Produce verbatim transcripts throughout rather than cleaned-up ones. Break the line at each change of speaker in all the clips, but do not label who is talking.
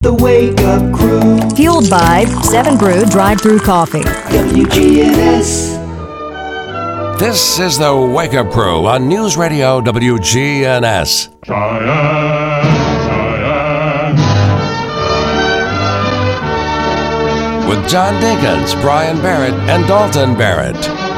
The Wake Up Crew.
Fueled by seven Brew Drive-Thru Coffee.
W G N S.
This is the Wake Up Crew on News Radio W G N S.
Cheyenne, Cheyenne.
With John Dinkins, Brian Barrett, and Dalton Barrett.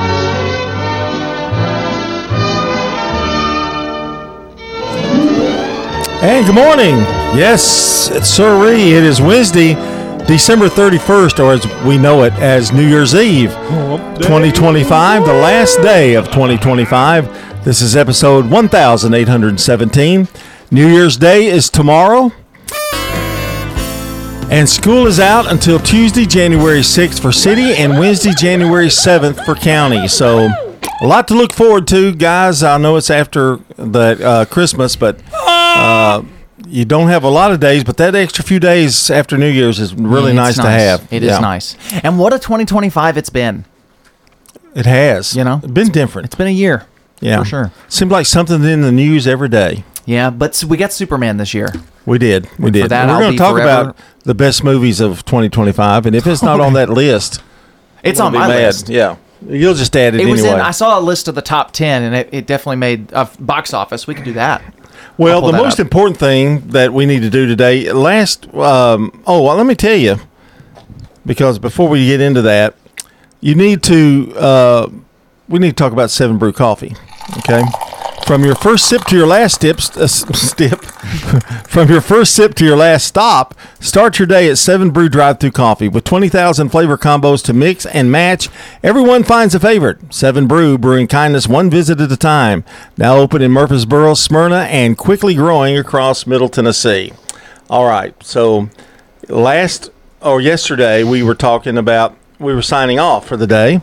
And good morning. Yes, it's sirree. It is Wednesday, December thirty-first, or as we know it as New Year's Eve, twenty twenty-five, the last day of twenty twenty-five. This is episode one thousand eight hundred seventeen. New Year's Day is tomorrow, and school is out until Tuesday, January sixth for city and Wednesday, January seventh for county. So a lot to look forward to, guys. I know it's after the uh, Christmas, but uh, you don't have a lot of days, but that extra few days after New Year's is really
It's
nice, to have.
It
Yeah.
is nice. And what a twenty twenty-five it's been.
It has.
You know?
It's been different.
It's been a year.
Yeah.
For sure.
Seems like something in the news every day.
Yeah, but s- we got Superman this year.
We did. We
And for
did.
that,
And We're
I'll
going
be
to talk
forever-
about the best movies of twenty twenty-five, and if it's not on that list,
It's
we'll
on
be
my
mad.
list.
Yeah. You'll just add it,
It was
anyway.
in. I saw a list of the top ten, and it, it definitely made a f- box office. We could do that.
Well,
I'll pull
the
that
most
up.
important thing that we need to do today, last, um, oh, well, let me tell you, because before we get into that, you need to, uh, we need to talk about Seven Brew Coffee, okay? From your first sip to your last sip, uh, stip, from your first sip to your last stop, start your day at Seven Brew Drive-Thru Coffee. With twenty thousand flavor combos to mix and match, everyone finds a favorite. Seven Brew, brewing kindness one visit at a time. Now open in Murfreesboro, Smyrna, and quickly growing across Middle Tennessee. All right, so last, or yesterday, we were talking about, we were signing off for the day.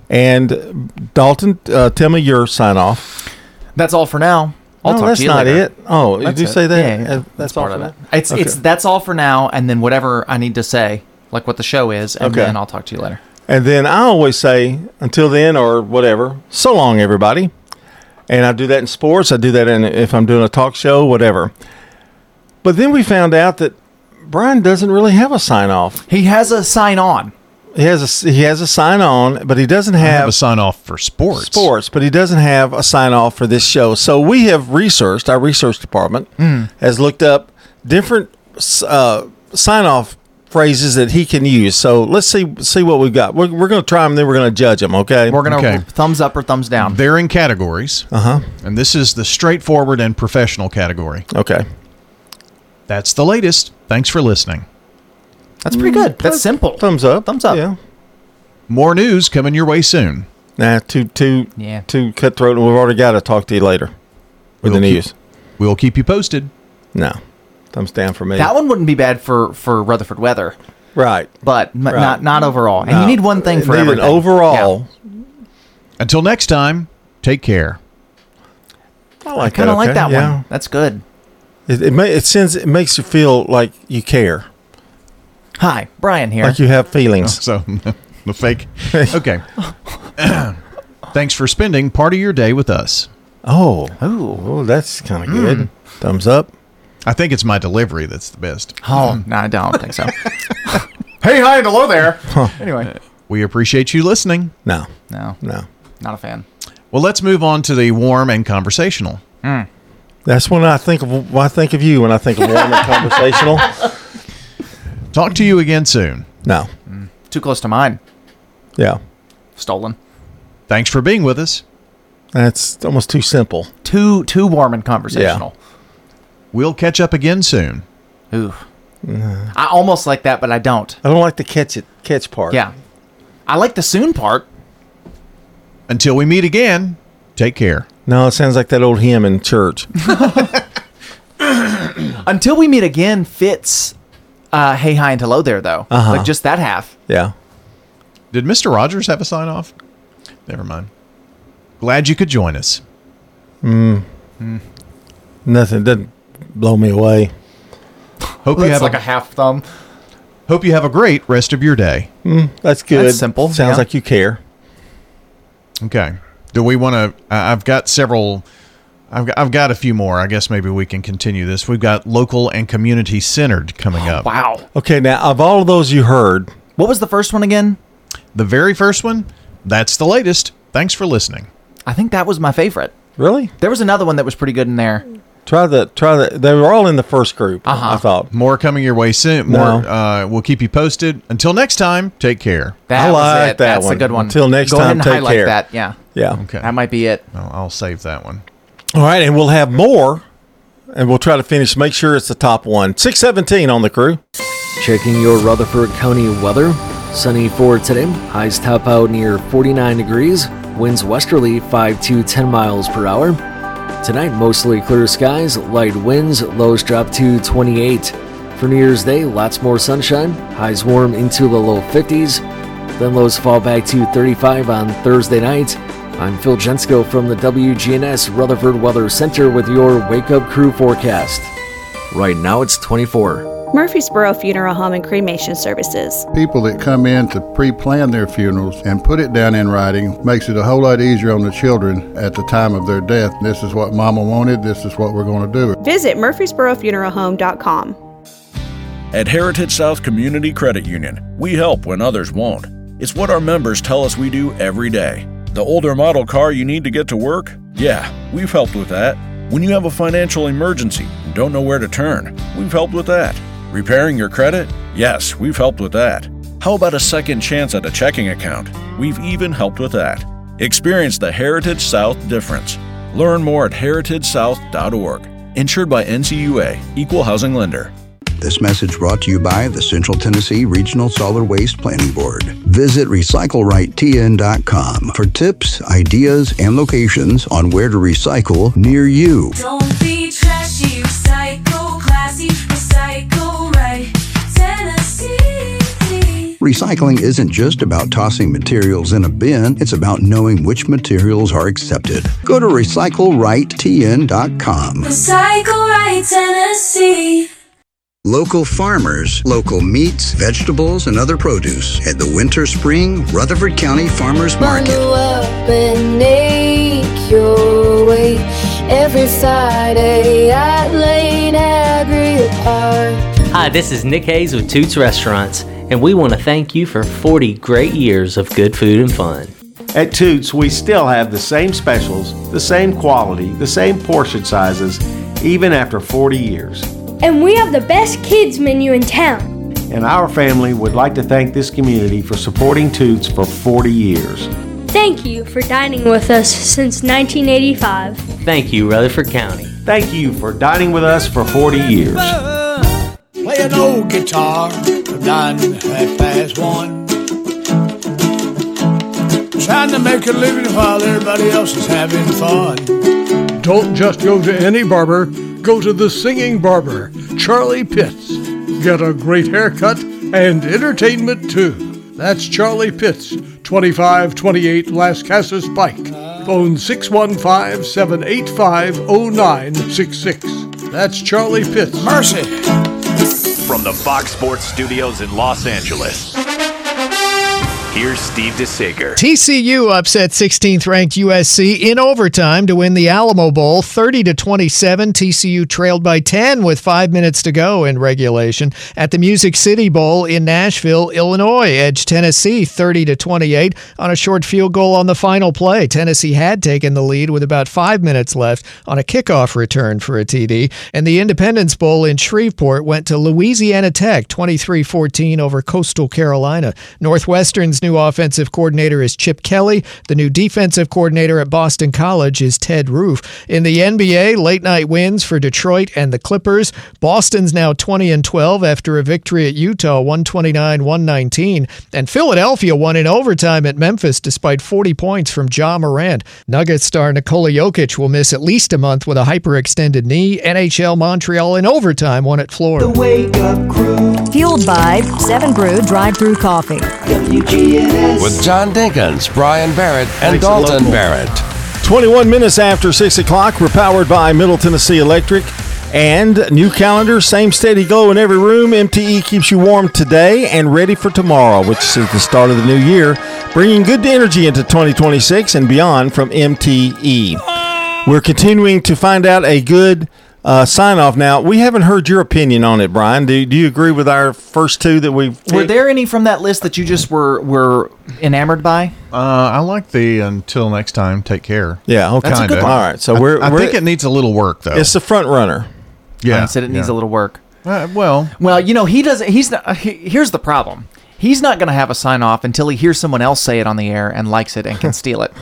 And Dalton, uh, tell me your sign-off.
That's all for now. I'll
no,
talk
that's
to you
not
later.
it. Oh,
That's
did you
it.
say that?
Yeah, yeah, yeah.
Uh, that's all
part
for
of it.
that?
It's
Okay.
it's that's all for now, and then whatever I need to say, like what the show is, and
Okay.
then I'll talk to you later.
And then I always say, until then or whatever, so long, everybody. And I do that in sports. I do that in if I'm doing a talk show, whatever. But then we found out that Brian doesn't really have a sign off.
He has a sign on.
He has a he has a sign on, but he doesn't
I
have,
have a sign off for sports.
sports. But he doesn't have a sign off for this show. So we have researched. Our research department has looked up different uh, sign off phrases that he can use. So let's see see what we've got. We're, we're going to try them, then we're going to judge them. Okay.
We're gonna
Okay.
thumbs up or thumbs down.
They're in categories.
Uh huh.
And this is the straightforward and professional category.
Okay.
That's the latest. Thanks for listening.
That's pretty good. That's simple.
Thumbs up.
Thumbs up.
Yeah.
More news coming your way soon.
Nah, too too
Yeah.
too cutthroat, and we've already got to talk to you later with the
We'll keep-
news.
We'll keep you posted.
No, thumbs down for me.
That one wouldn't be bad for for Rutherford weather,
right.
but m-
Right.
not not overall. And
No.
you need one thing for
Need an
everything.
overall.
Until next time, take care.
I
I
like
kind of
that.
like
okay,
that
yeah.
one. That's good.
It it, ma- it sends it makes you feel like you care,
Hi, Brian here.
like you have feelings.
So, the fake. Okay. Thanks for spending part of your day with us.
Oh,
Ooh.
oh, that's kind of good. Thumbs up.
I think it's my delivery that's the best.
Oh, no, I don't think so. Hey, hi, and hello there. Anyway,
We appreciate you listening.
No,
no,
no.
not a fan.
Well, let's move on to the warm and conversational.
That's when I think of when I think of you when I think of warm and conversational.
Talk to you again soon.
No.
Too close to mine.
Yeah.
Stolen.
Thanks for being with us.
That's almost too simple.
Too too warm and conversational.
We'll catch up again soon.
Ooh. I almost like that, but I don't.
I don't like the catch it catch part.
Yeah. I like the soon part.
Until we meet again, take care.
No, it sounds like that old hymn in church.
Until we meet again fits uh, hey, hi, and hello there, though.
Uh-huh.
Like just that half.
Yeah.
Did Mister Rogers have a sign off? Never mind. Glad you could join us.
Nothing doesn't blow me away.
Hope you
That's
have
like
a,
a half thumb.
hope you have a great rest of your day.
That's good.
That's simple,
Sounds
yeah.
like you care.
Okay. Do we want to? I've got several I've got, I've got a few more. I guess maybe we can continue this. We've got local and community centered coming up.
Wow.
Okay, now of all of those you heard,
What was the first one again?
The very first one, that's the latest. Thanks for listening.
I think that was my favorite.
really?
There was another one that was pretty good in there.
Try the try the. They were all in the first group.
Uh-huh.
I thought.
More coming your way soon. More.
No.
Uh, we'll keep you posted. Until next time, take care.
That
I
was
like
it.
that
That's
one.
a good one.
Until next
Go
time,
ahead and
take
highlight
care.
that. Yeah.
Yeah.
Okay.
That might be it.
I'll, I'll save that one.
All right, and we'll have more, and we'll try to finish. Make sure it's the top one. Six seventeen on the crew.
Checking your Rutherford County weather. Sunny for today. Highs top out near forty-nine degrees. Winds westerly five to ten miles per hour. Tonight, mostly clear skies, light winds, lows drop to twenty-eight. For New Year's Day, lots more sunshine. Highs warm into the low fifties. Then lows fall back to thirty-five on Thursday night. I'm Phil Jensko from the W G N S Rutherford Weather Center with your Wake Up Crew forecast. Right now, it's twenty-four.
Murfreesboro Funeral Home and Cremation Services.
People that come in to pre-plan their funerals and put it down in writing makes it a whole lot easier on the children at the time of their death. This is what Mama wanted. This is what we're going to do.
Visit murfreesboro funeral home dot com.
At Heritage South Community Credit Union, we help when others won't. It's what our members tell us we do every day. The older model car you need to get to work? Yeah, we've helped with that. When you have a financial emergency and don't know where to turn, we've helped with that. Repairing your credit? Yes, we've helped with that. How about a second chance at a checking account? We've even helped with that. Experience the Heritage South difference. Learn more at heritage south dot org. Insured by N C U A, Equal Housing Lender.
This message brought to you by the Central Tennessee Regional Solid Waste Planning Board. Visit recycle right T N dot com for tips, ideas, and locations on where to recycle near you.
Don't be trashy, recycle classy, recycle right Tennessee.
Recycling isn't just about tossing materials in a bin, it's about knowing which materials are accepted. Go to recycle right T N dot com.
Recycle right Tennessee.
Local farmers, local meats, vegetables, and other produce at the Winter Spring Rutherford County Farmers Market.
Bundle up and make your way every Friday at Lane Agri Park.
Hi, this is Nick Hayes with Toots Restaurants, and we want to thank you for forty great years of good food and fun.
At Toots, we still have the same specials, the same quality, the same portion sizes, even after forty years.
And we have the best kids menu in town.
And our family would like to thank this community for supporting Toots for forty years.
Thank you for dining with us since nineteen eighty-five.
Thank you, Rutherford County.
Thank you for dining with us for forty years.
Play an old guitar, nine half past one. Trying to make a living while everybody else is having fun.
Don't just go to any barber, go to the singing barber, Charlie Pitts. Get a great haircut and entertainment too. That's Charlie Pitts, twenty-five twenty-eight Las Casas Pike. Phone six one five, seven eight five, zero nine six six. That's Charlie Pitts.
Mercy.
From the Fox Sports Studios in Los Angeles, here's Steve DeSager.
T C U upset sixteenth ranked U S C in overtime to win the Alamo Bowl thirty to twenty-seven. T C U trailed by ten with five minutes to go in regulation. At the Music City Bowl in Nashville, Illinois edged Tennessee thirty to twenty-eight on a short field goal on the final play. Tennessee had taken the lead with about five minutes left on a kickoff return for a T D. And the Independence Bowl in Shreveport went to Louisiana Tech twenty-three fourteen over Coastal Carolina. Northwestern's new offensive coordinator is Chip Kelly. The new defensive coordinator at Boston College is Ted Roof. In the N B A, late night wins for Detroit and the Clippers. Boston's now twenty and twelve after a victory at Utah, one twenty-nine to one nineteen. And Philadelphia won in overtime at Memphis despite forty points from Ja Morant. Nuggets star Nikola Jokic will miss at least a month with a hyperextended knee. N H L Montreal in overtime won at Florida.
The Wake Up Crew.
Fueled by seven Brew Drive-Thru Coffee.
W G N S.
With John Dinkins, Brian Barrett, and
Thanks,
Dalton
local.
Barrett.
twenty-one minutes after six o'clock, we're powered by Middle Tennessee Electric. And new calendar, same steady glow in every room. M T E keeps you warm today and ready for tomorrow, which is the start of the new year, bringing good energy into twenty twenty-six and beyond from M T E. We're continuing to find out a good uh, sign off. Now, we haven't heard your opinion on it, Brian. Do, do you agree with our first two that we've
Were there any from that list that you just were were enamored by?
Uh, I like the until next time, take care.
Yeah, okay.
That's a good
All
one.
right, so we're.
I, I
we're
think it needs a little work, though.
It's the front runner.
Yeah,
I said it needs
yeah.
a little work.
Uh, well,
well, you know, he doesn't. He's not. He, here's the problem. He's not going to have a sign off until he hears someone else say it on the air and likes it and can steal it.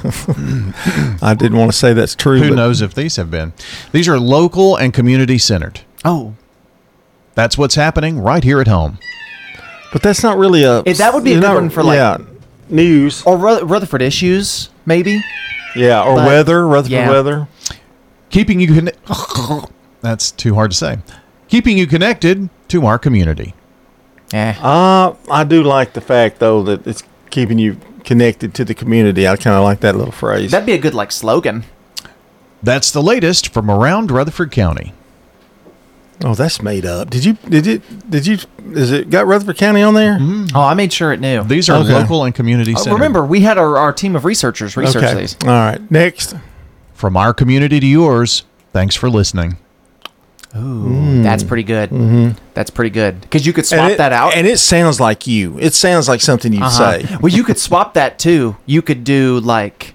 I didn't want to say that's true.
Who
but
knows if these have been? These are local and community centered.
Oh,
that's what's happening right here at home.
But that's not really a.
It, that would be a
you
good
know,
one for like
yeah, news
or Ruther- Rutherford issues, maybe.
Yeah, or
But-
weather, Rutherford
yeah.
weather.
Keeping you con- That's too hard to say. Keeping you connected to our community.
Yeah.
Uh, I do like the fact though that it's keeping you connected to the community. I kind of like that little phrase.
That'd be a good like slogan.
That's the latest from around Rutherford County.
Oh, that's made up. Did you? Did it? Did you? Is it got Rutherford County on there?
Oh, I made sure it knew.
These are
Okay.
local and community
Uh,
centered.
remember, we had our, our team of researchers research
Okay.
these.
All right. Next.
From our community to yours, thanks for listening.
Ooh, that's pretty good.
Mm-hmm.
That's pretty good because you could swap
And it-
that out.
and it sounds like you. It sounds like something you'd
Uh-huh.
say.
Well, you could swap that too. You could do like,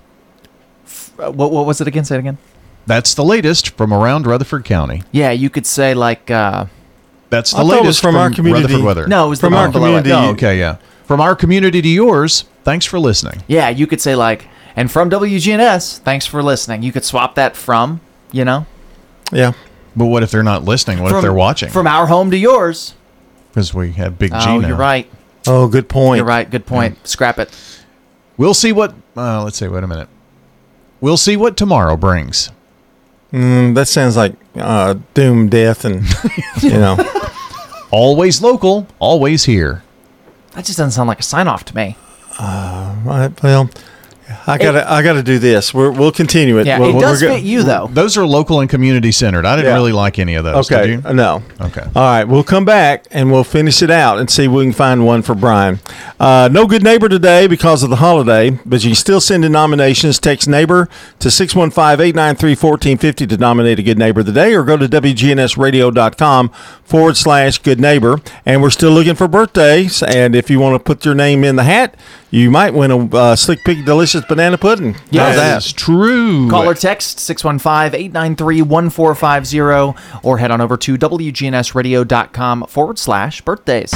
f- uh, what what was it again? Say it again.
That's the latest from around Rutherford County.
Yeah, you could say like. Uh,
That's the
I thought it was
latest
from our community.
Rutherford Weather.
No, it was the
From
one
our
below it.
community.
Oh, okay, yeah. From our community to yours, thanks for listening.
Yeah, you could say like, and from W G N S, thanks for listening. You could swap that from, you know,
Yeah.
But what if they're not listening? What
from,
if they're watching?
from our home to yours.
Because we have Big G
Oh,
now.
you're right.
Oh, good point.
You're right. Good point. Scrap it.
We'll see what. Uh, let's see. Wait a minute. We'll see what tomorrow brings.
Mm, that sounds like uh, doom, death, and you know.
Always local, always here.
That just doesn't sound like a sign off to me.
Uh, right, well, I gotta, I gotta do this. We're, we'll continue it.
Yeah,
We'll-
it
we're
does
go-
fit you though.
Those are local and community centered. I didn't
Yeah.
really like any of those.
Okay,
Did you?
uh, no.
Okay.
All right, we'll come back and we'll finish it out and see if we can find one for Brian. Uh, no good neighbor today because of the holiday, but you can still send in nominations. Text neighbor to six one five, eight nine three, one four five zero to nominate a good neighbor of the day, or go to W G N S radio dot com forward slash good neighbor. And we're still looking for birthdays. And if you want to put your name in the hat, you might win a uh, Slick Pig Delicious Banana Pudding. How's that?
That's true.
Call or text six one five, eight nine three, one four five zero or head on over to W G N S radio dot com forward slash birthdays.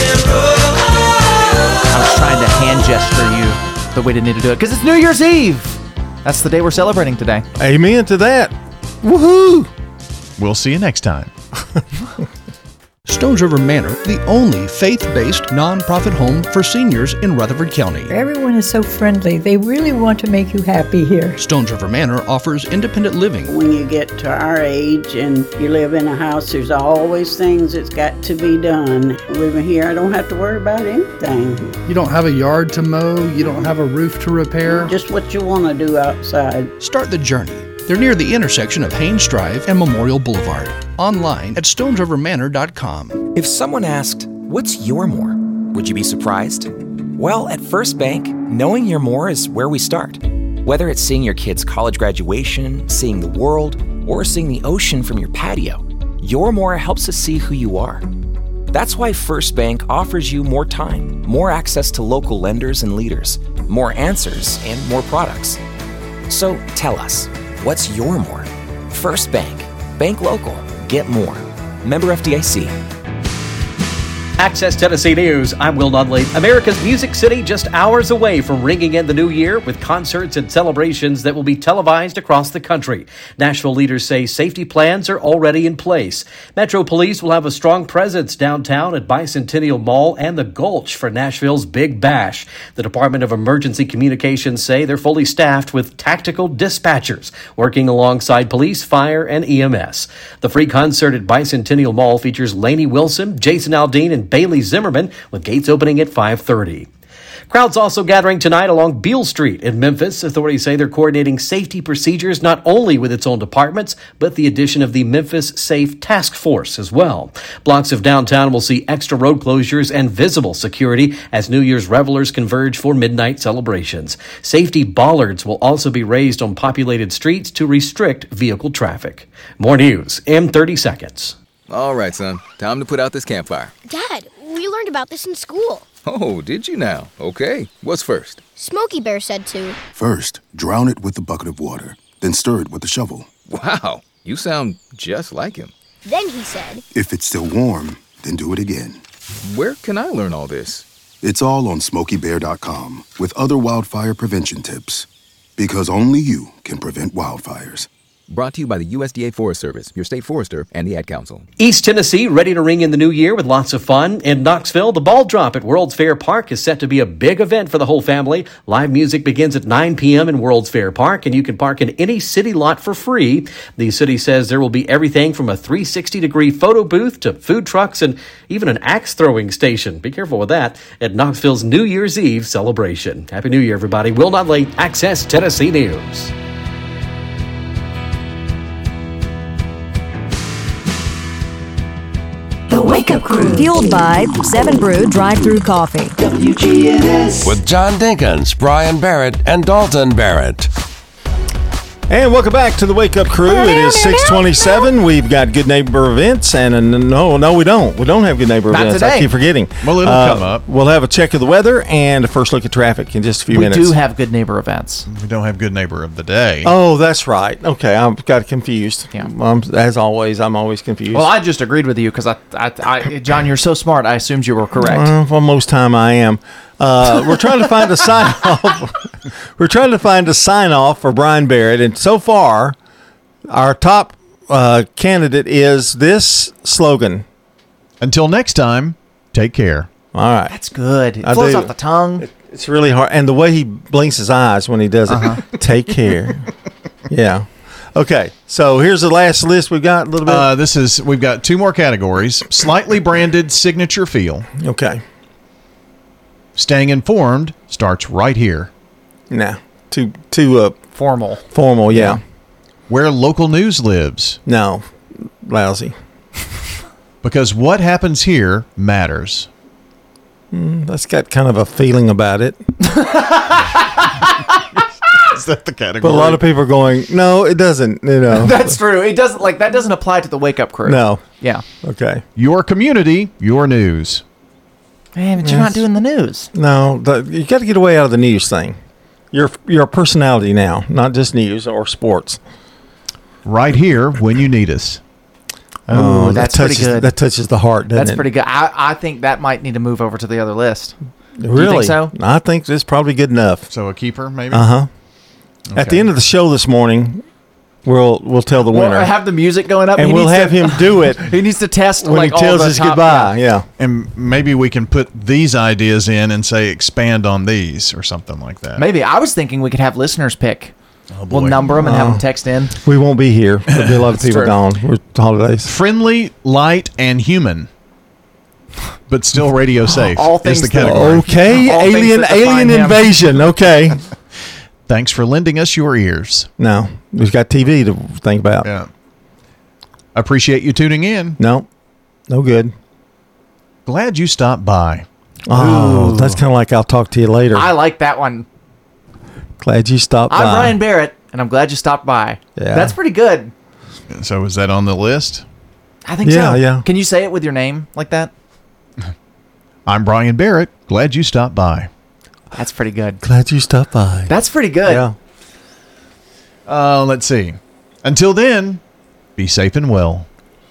I was trying to hand gesture you the way to need to do it because it's New Year's Eve. That's the day we're celebrating today.
Amen to that. Woohoo!
We'll see you next time.
Stones River Manor, the only faith-based nonprofit home for seniors in Rutherford County.
Everyone is so friendly. They really want to make you happy here.
Stones River Manor offers independent living.
When you get to our age and you live in a house, there's always things that's got to be done. Living here, I don't have to worry about anything.
You don't have a yard to mow, you don't have a roof to repair.
Just what you want to do outside.
Start the journey. They're near the intersection of Haynes Drive and Memorial Boulevard. Online at stones river manor dot com.
If someone asked, "What's your more?" would you be surprised? Well, at First Bank, knowing your more is where we start. Whether it's seeing your kid's college graduation, seeing the world, or seeing the ocean from your patio, your more helps us see who you are. That's why First Bank offers you more time, more access to local lenders and leaders, more answers, and more products. So tell us, what's your more? First Bank. Bank local. Get more. Member F D I C.
Access Tennessee News, I'm Will Nunley. America's Music City just hours away from ringing in the new year with concerts and celebrations that will be televised across the country. Nashville leaders say safety plans are already in place. Metro Police will have a strong presence downtown at Bicentennial Mall and the Gulch for Nashville's Big Bash. The Department of Emergency Communications say they're fully staffed with tactical dispatchers working alongside police, fire, and E M S. The free concert at Bicentennial Mall features Lainey Wilson, Jason Aldean, and Bailey Zimmerman, with gates opening at five thirty. Crowds also gathering tonight along Beale Street in Memphis. Authorities say they're coordinating safety procedures not only with its own departments, but the addition of the Memphis Safe Task Force as well. Blocks of downtown will see extra road closures and visible security as New Year's revelers converge for midnight celebrations. Safety bollards will also be raised on populated streets to restrict vehicle traffic. More news in thirty seconds.
All right, son. Time to put out this campfire.
Dad, we learned about this in school.
Oh, did you now? Okay. What's first?
Smokey Bear said to.
First, drown it with a bucket of water, then stir it with a shovel.
Wow, you sound just like him.
Then he said,
if it's still warm, then do it again.
Where can I learn all this?
It's all on smokey bear dot com with other wildfire prevention tips. Because only you can prevent wildfires.
Brought to you by the U S D A Forest Service, your state forester, and the Ad Council.
East Tennessee ready to ring in the new year with lots of fun. In Knoxville, the ball drop at World's Fair Park is set to be a big event for the whole family. Live music begins at nine p.m. in World's Fair Park, and you can park in any city lot for free. The city says there will be everything from a three sixty degree photo booth to food trucks and even an axe throwing station. Be careful with that at Knoxville's New Year's Eve celebration. Happy New Year, everybody. Will Not Late, Access Tennessee News.
The Wake Up Crew. Fueled by seven Brew Drive-Thru Coffee.
W G N S.
With John Dinkins, Brian Barrett, and Dalton Barrett.
And welcome back to the Wake Up Crew. It is six twenty-seven. We've got Good Neighbor events, and uh, no, no, we don't. We don't have Good Neighbor
Not
events.
today.
I keep forgetting.
Well, it'll
Uh,
come up.
We'll have a check of the weather and a first look at traffic in just a few
We
minutes.
do have Good Neighbor events.
We don't have Good Neighbor of the Day.
Oh, that's right. Okay, I got confused. Yeah. Um, as always, I'm always confused.
Well, I just agreed with you because I, I, I, John, you're so smart. I assumed you were correct.
Uh, well, most time I am. Uh, we're trying to find a sign off. We're trying to find a sign off for Brian Barrett, and so far, our top uh, candidate is this slogan.
Until next time, take care.
All right,
That's good. It
I
flows
do.
off the tongue.
It's really hard, and the way he blinks his eyes when he does it.
Uh-huh.
Take care. Yeah. Okay. So here's the last list we've got. A little bit.
Uh, this is we've got two more categories: slightly branded signature feel.
Okay.
Staying informed starts right here.
Nah. Too too uh
Formal.
formal. Yeah.
Where local news lives,
No. Lousy.
because what happens here matters.
Mm, that's got kind of a feeling about it.
Is that the category?
But a lot of people are going, no, it doesn't. You know.
That's true. It doesn't like that doesn't apply to the Wake Up Crew.
No.
Yeah.
Okay.
Your community, your news.
Man, but you're
Yes.
not doing the news.
No, the, you got to get away out of the news thing. You're you're a personality now, not just news or sports.
Right here when you need us.
Oh,
that
that's
touches,
pretty good.
That touches the heart, doesn't
That's
it?
pretty good. I, I think that might need to move over to the other list.
Really?
You think so?
I think it's probably good enough.
So a keeper, maybe?
Uh huh. At the end of the show this morning, we'll we'll tell the winner,
We'll have the music going up,
and
he
we'll
needs
have
to-
him do it
He needs to test
when
like
he tells
all the
us
top-
goodbye. Yeah.
And maybe we can put these ideas in and say expand on these or something like that.
Maybe I was thinking we could have listeners pick.
Oh,
We'll
boy.
number them and have
Oh.
them text in.
We won't be here. There'll be a lot of
That's
people
true.
gone. We're holidays.
Friendly, light, and human, but still radio safe.
All
is
things
the
that-
category.
Okay,
All things
alien
that define
alien
him.
invasion. Okay.
Thanks for lending us your ears.
No, we've got T V to think about.
Yeah. Appreciate you tuning in.
No, no good.
Glad you stopped by.
Oh,
Ooh.
that's kind of like I'll talk to you later.
I like that one.
Glad you stopped
I'm
by.
Brian Barrett, and I'm glad you stopped by.
Yeah.
That's pretty good.
So is that on the list?
I think
Yeah,
so.
yeah.
Can you say it with your name like that?
I'm Brian Barrett. Glad you stopped by.
That's pretty good.
Glad you stopped by.
That's pretty good.
Yeah.
Uh, let's see. Until then, be safe and well.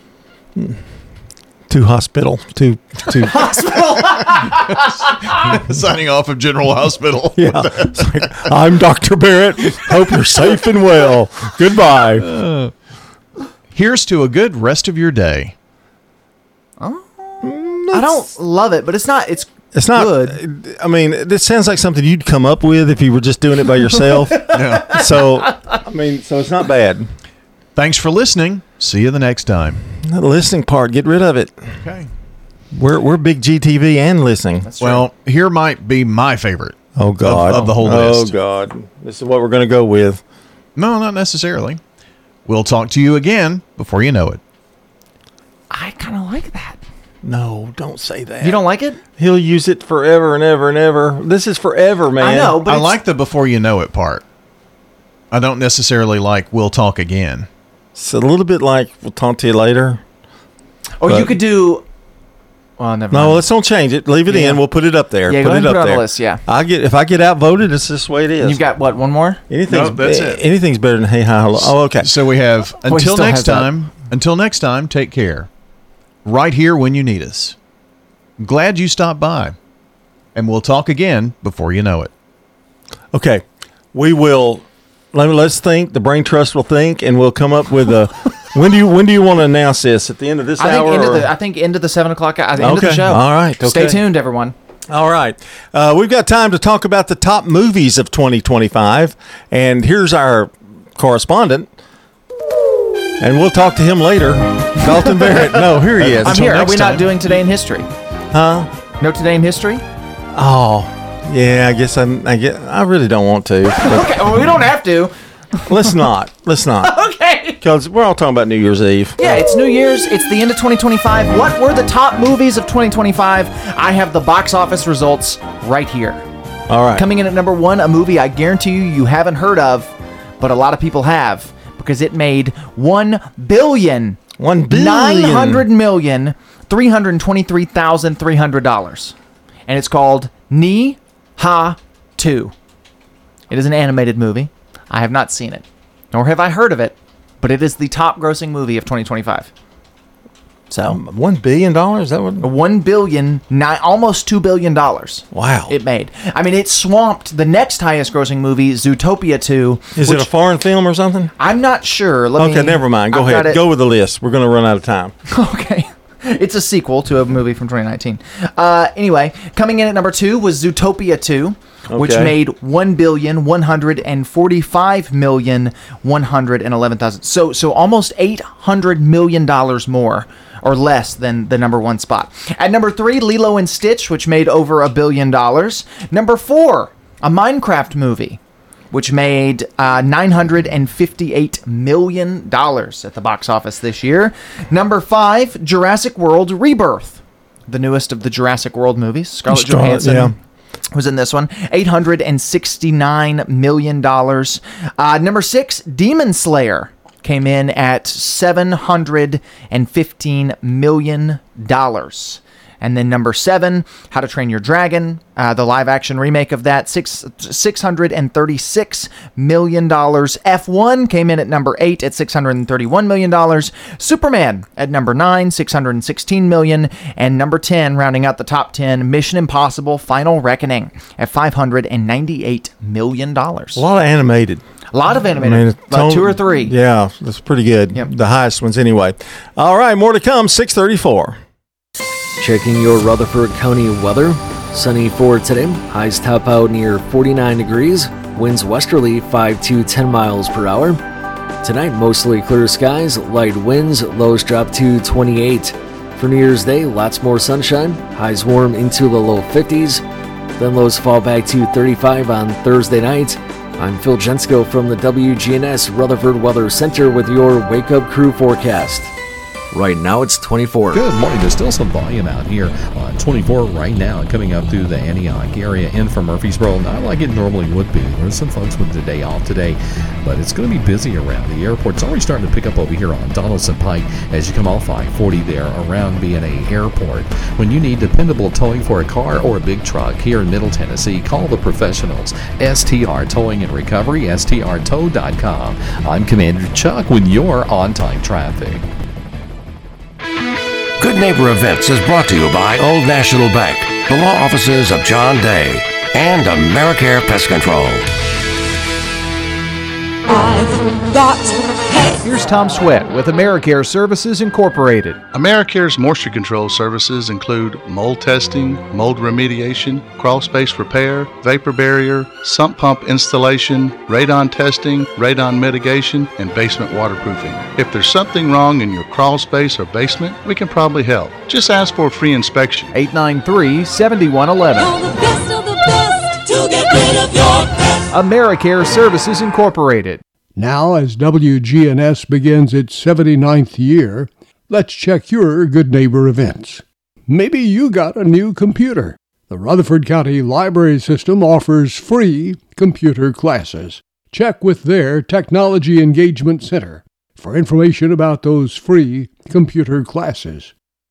To hospital. To to
Hospital.
Signing off of General Hospital.
yeah. It's like, I'm Doctor Barrett. Hope you're safe and well. Goodbye.
Uh, here's to a good rest of your day.
I don't love it, but it's not. It's
It's not
good.
I mean, this sounds like something you'd come up with if you were just doing it by yourself.
Yeah.
So, I mean, so it's not bad.
Thanks for listening. See you the next time.
The listening part, get rid of it.
Okay.
We're we're big G T V and listening.
Well, here might be my favorite.
Oh God,
of, of the whole list.
Oh God, this is what we're going to go with.
No, not necessarily. We'll talk to you again before you know it.
I kind of like that.
No, don't say that.
You don't like it?
He'll use it forever and ever and ever. This is forever, man.
I know, but
I
it's-
like the before you know it part. I don't necessarily like we'll talk again.
It's a little bit like we'll talk to you later.
Or you
But-
could do. Well, never
No,
mind.
let's don't change it. Leave it
Yeah.
in. We'll put it up there.
Yeah,
put
go ahead
it
and
up
put it on
there.
the list, yeah.
I get if I get outvoted, it's this way it is.
You've got what? One more?
Anything's
No, that's it.
anything's better than hey hi hello. Oh, okay.
So we have
Oh, he
until
still
next
has that.
time. Until next time, take care. Right here when you need us. Glad you stopped by, and we'll talk again before you know it.
Okay, we will. Let me, let's think. The brain trust will think, and we'll come up with a. when do you when do you want to announce this? At the end of this
I
hour?
think, end of
or-
the, I think end of the seven o'clock. At the end of the
Okay,
show.
all right,
Stay
okay.
tuned, everyone.
All right. Uh, we've got time to talk about the top movies of twenty twenty-five. And here's our correspondent. And we'll talk to him later. Dalton Barrett. No, here he is.
I'm here. Are
next
we not
time.
doing Today in History?
Huh?
No Today in History?
Oh, yeah, I guess I, I, get, I really don't want to. but
Okay, well, we don't have to.
let's not. Let's not.
Okay.
Because we're all talking about New Year's Eve.
Yeah, it's New Year's. It's the end of twenty twenty-five. What were the top movies of twenty twenty-five? I have the box office results right here.
All right.
Coming in at number one, a movie I guarantee you you haven't heard of, but a lot of people have, because it made one billion
One billion.
nine hundred million three hundred twenty-three thousand three hundred dollars, and it's called Ni Ha two. It is an animated movie. I have not seen it, nor have I heard of it, but it is the top grossing movie of twenty twenty-five. So
One billion dollars? That would.
one billion, nine, almost two billion dollars.
Wow.
It made. I mean, it swamped the next highest grossing movie, Zootopia two.
Is it a foreign film or something?
I'm not sure. Let
Okay,
me,
never mind. Go
I've
ahead.
got it-
Go with the list. We're going to run out of time.
Okay. It's a sequel to a movie from twenty nineteen. Uh, anyway, coming in at number two was Zootopia two, which
Okay.
made one billion one hundred forty-five million one hundred eleven thousand. So, so almost eight hundred million dollars more or less than the number one spot. At number three, Lilo and Stitch, which made over a billion dollars. Number four, a Minecraft movie, which made uh, nine hundred fifty-eight million dollars at the box office this year. Number five, Jurassic World Rebirth, the newest of the Jurassic World movies. Scarlett
Scarlett,
Johansson
yeah.
was in this one. eight hundred sixty-nine million dollars. Uh, number six, Demon Slayer, came in at seven hundred fifteen million dollars. And then number seven, How to Train Your Dragon, uh, the live-action remake of that, six six hundred thirty-six million dollars. F one came in at number eight at six hundred thirty-one million dollars. Superman at number nine, six hundred sixteen million dollars. And number ten, rounding out the top ten, Mission Impossible: Final Reckoning at five hundred ninety-eight million dollars.
A lot of animated.
A lot of
I
animated,
mean, it's
about
only-
two or three.
Yeah, that's pretty good.
Yep.
The highest ones anyway. All right, more to come. six thirty-four.
Checking your Rutherford County weather. Sunny for today. Highs top out near forty-nine degrees. Winds westerly five to ten miles per hour. Tonight, mostly clear skies, light winds, lows drop to twenty-eight. For New Year's Day, lots more sunshine. Highs warm into the low fifties. Then lows fall back to thirty-five on Thursday night. I'm Phil Jensko from the W G N S Rutherford Weather Center with your Wake Up Crew forecast. Right now it's twenty-four.
Good morning. There's still some volume out here on twenty-four right now, coming up through the Antioch area in from Murfreesboro. Not like it normally would be. There's some folks with the day off today, but it's going to be busy around. The airport's already starting to pick up over here on Donaldson Pike as you come off I forty there around B and A Airport. When you need dependable towing for a car or a big truck here in Middle Tennessee, call the professionals. S T R Towing and Recovery, S T R tow dot com. I'm Commander Chuck with your on-time traffic.
Good Neighbor Events is brought to you by Old National Bank, the law offices of John Day, and Americare Pest Control.
I've got hay
Here's Tom Sweat with AmeriCare Services Incorporated.
AmeriCare's moisture control services include mold testing, mold remediation, crawl space repair, vapor barrier, sump pump installation, radon testing, radon mitigation, and basement waterproofing. If there's something wrong in your crawl space or basement, we can probably help. Just ask for a free inspection.
eight nine three, seven one one one. AmeriCare Services Incorporated.
Now, as W G N S begins its seventy-ninth year, let's check your Good Neighbor events. Maybe you got a new computer. The Rutherford County Library System offers free computer classes. Check with their Technology Engagement Center for information about those free computer classes.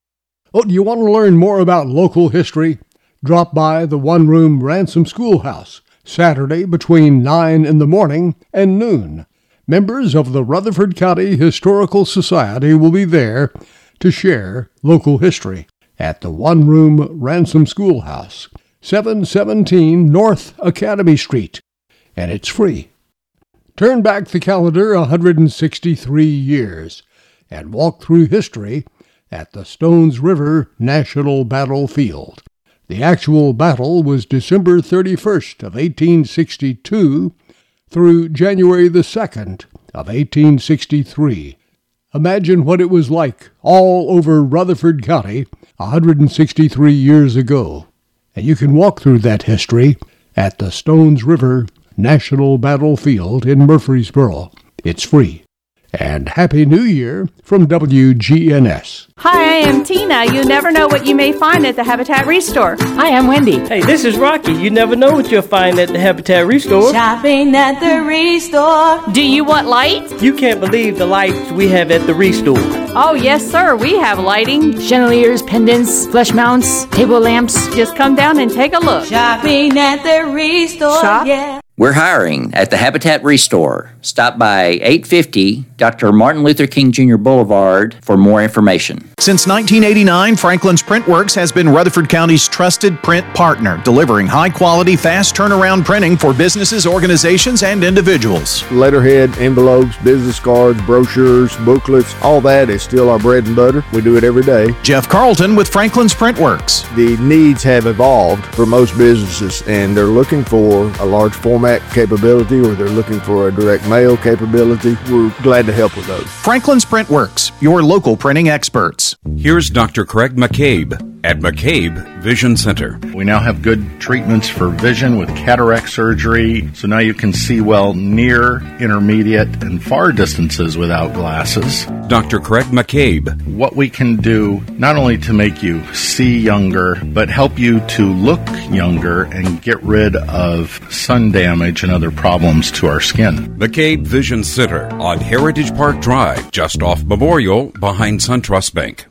Oh, do you want to learn more about local history? Drop by the one-room Ransom Schoolhouse, Saturday between nine in the morning and noon. Members of the Rutherford County Historical Society will be there to share local history at the one-room Ransom Schoolhouse, seven seventeen North Academy Street, and it's free. Turn back the calendar one hundred sixty-three years and walk through history at the Stones River National Battlefield. The actual battle was December thirty-first of eighteen sixty-two through January the second of eighteen sixty-three. Imagine what it was like all over Rutherford County one hundred sixty-three years ago. And you can walk through that history at the Stones River National Battlefield in Murfreesboro. It's free. And Happy New Year from W G N S.
Hi, I am Tina. You never know what you may find at the Habitat Restore.
Hi, I'm Wendy. Hey, this is Rocky. You never know what you'll find at the Habitat Restore.
Shopping at the Restore. Do you want lights?
You can't believe the lights we have at the Restore.
Oh, yes, sir. We have lighting.
Chandeliers, pendants, flush mounts, table lamps.
Just come down and take a look. Shopping at the Restore. Shop? Yeah.
We're hiring at the Habitat Restore. Stop by eight fifty Doctor Martin Luther King Junior Boulevard for more information.
Since nineteen eighty-nine, Franklin's Printworks has been Rutherford County's trusted print partner, delivering high-quality, fast turnaround printing for businesses, organizations, and individuals.
Letterhead, envelopes, business cards, brochures, booklets, all that is still our bread and butter. We do it every day.
Jeff Carlton with Franklin's Printworks.
The needs have evolved for most businesses, and they're looking for a large format capability, or they're looking for a direct mail capability. We're glad to help with those.
Franklin's Printworks, your local printing experts.
Here's Doctor Craig McCabe at McCabe Vision Center.
We now have good treatments for vision with cataract surgery, so now you can see well near, intermediate, and far distances without glasses.
Doctor Craig McCabe.
What we can do, not only to make you see younger, but help you to look younger and get rid of sun damage and other problems to our skin.
McCabe Vision Center on Heritage Park Drive, just off Memorial, behind SunTrust Bank.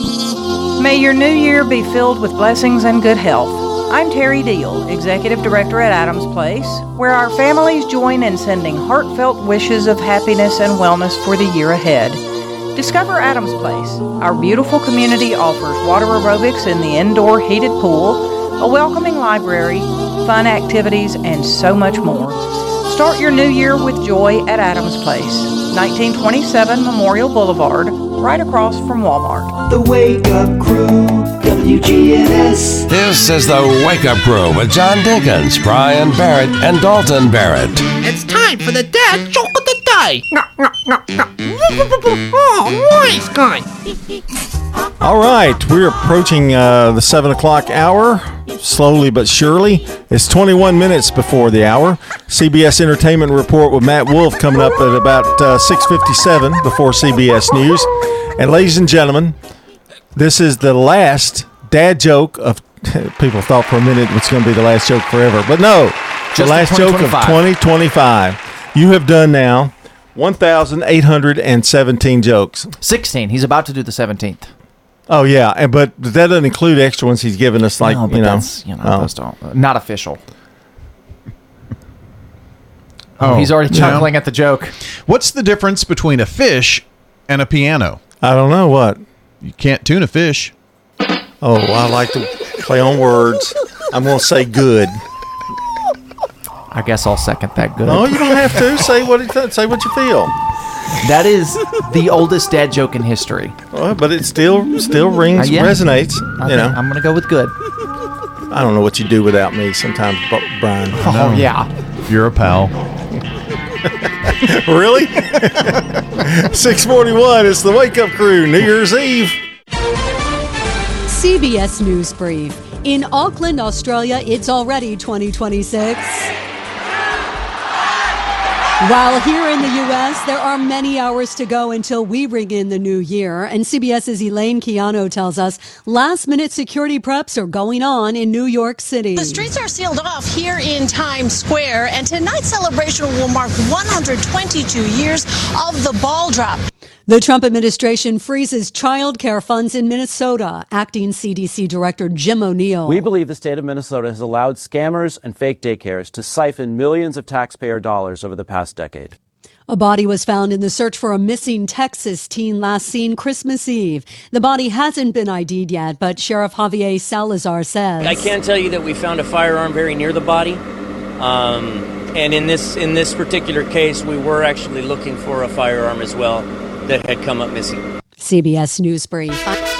May your new year be filled with blessings and good health. I'm Terry Deal, Executive Director at Adams Place, where our families join in sending heartfelt wishes of happiness and wellness for the year ahead. Discover Adams Place. Our beautiful community offers water aerobics in the indoor heated pool, a welcoming library, fun activities, and so much more. Start your new year with joy at Adams Place, nineteen twenty-seven Memorial Boulevard, right across from Walmart.
The Wake Up Crew, W G N S.
This is the Wake Up Crew with John Dinkins, Brian Barrett, and Dalton Barrett.
It's time for the dad joke of the day. No, no, no, no. Oh, nice guy.
All right, we're approaching uh, the seven o'clock hour, slowly but surely. It's twenty-one minutes before the hour. C B S Entertainment Report with Matt Wolf coming up at about uh, six fifty-seven before C B S News. And ladies and gentlemen, this is the last dad joke of, people thought for a minute it's going to be the last joke forever, but no,
Just
the last joke of twenty twenty-five. You have done now one thousand eight hundred seventeen jokes.
sixteen. He's about to do the seventeenth.
Oh, yeah, and but that doesn't include extra ones he's given us, like,
no, but
you know.
That's, you know,
oh.
those don't, not official.
Oh,
he's already chuckling yeah. at the joke.
What's the difference between a fish and a piano?
I don't know. What?
You can't tune a fish.
Oh, I like to play on words. I'm going to say good.
I guess I'll second that good.
No, you don't have to. Say what it, say what you feel.
That is the oldest dad joke in history.
Well, but it still still rings,
Uh, yeah.
resonates.
I
you know,
think I'm gonna go with good.
I don't know what you do without me sometimes, Bu- Brian.
Oh yeah,
You're a pal.
Really? six forty-one. It's the Wake Up Crew. New Year's Eve.
C B S News Brief. In Auckland, Australia, it's already twenty twenty-six. While here in the U S, there are many hours to go until we ring in the new year. And CBS's Elaine Keano tells us last-minute security preps are going on in New York City.
The streets are sealed off here in Times Square, and tonight's celebration will mark one hundred twenty-two years of the ball drop.
The Trump administration freezes child care funds in Minnesota. Acting C D C Director Jim O'Neill.
We believe the state of Minnesota has allowed scammers and fake daycares to siphon millions of taxpayer dollars over the past decade.
A body was found in the search for a missing Texas teen last seen Christmas Eve. The body hasn't been I D'd yet, but Sheriff Javier Salazar says.
I can tell you that we found a firearm very near the body. Um, and in this in this particular case, we were actually looking for a firearm as well that had come up missing.
C B S News Brief.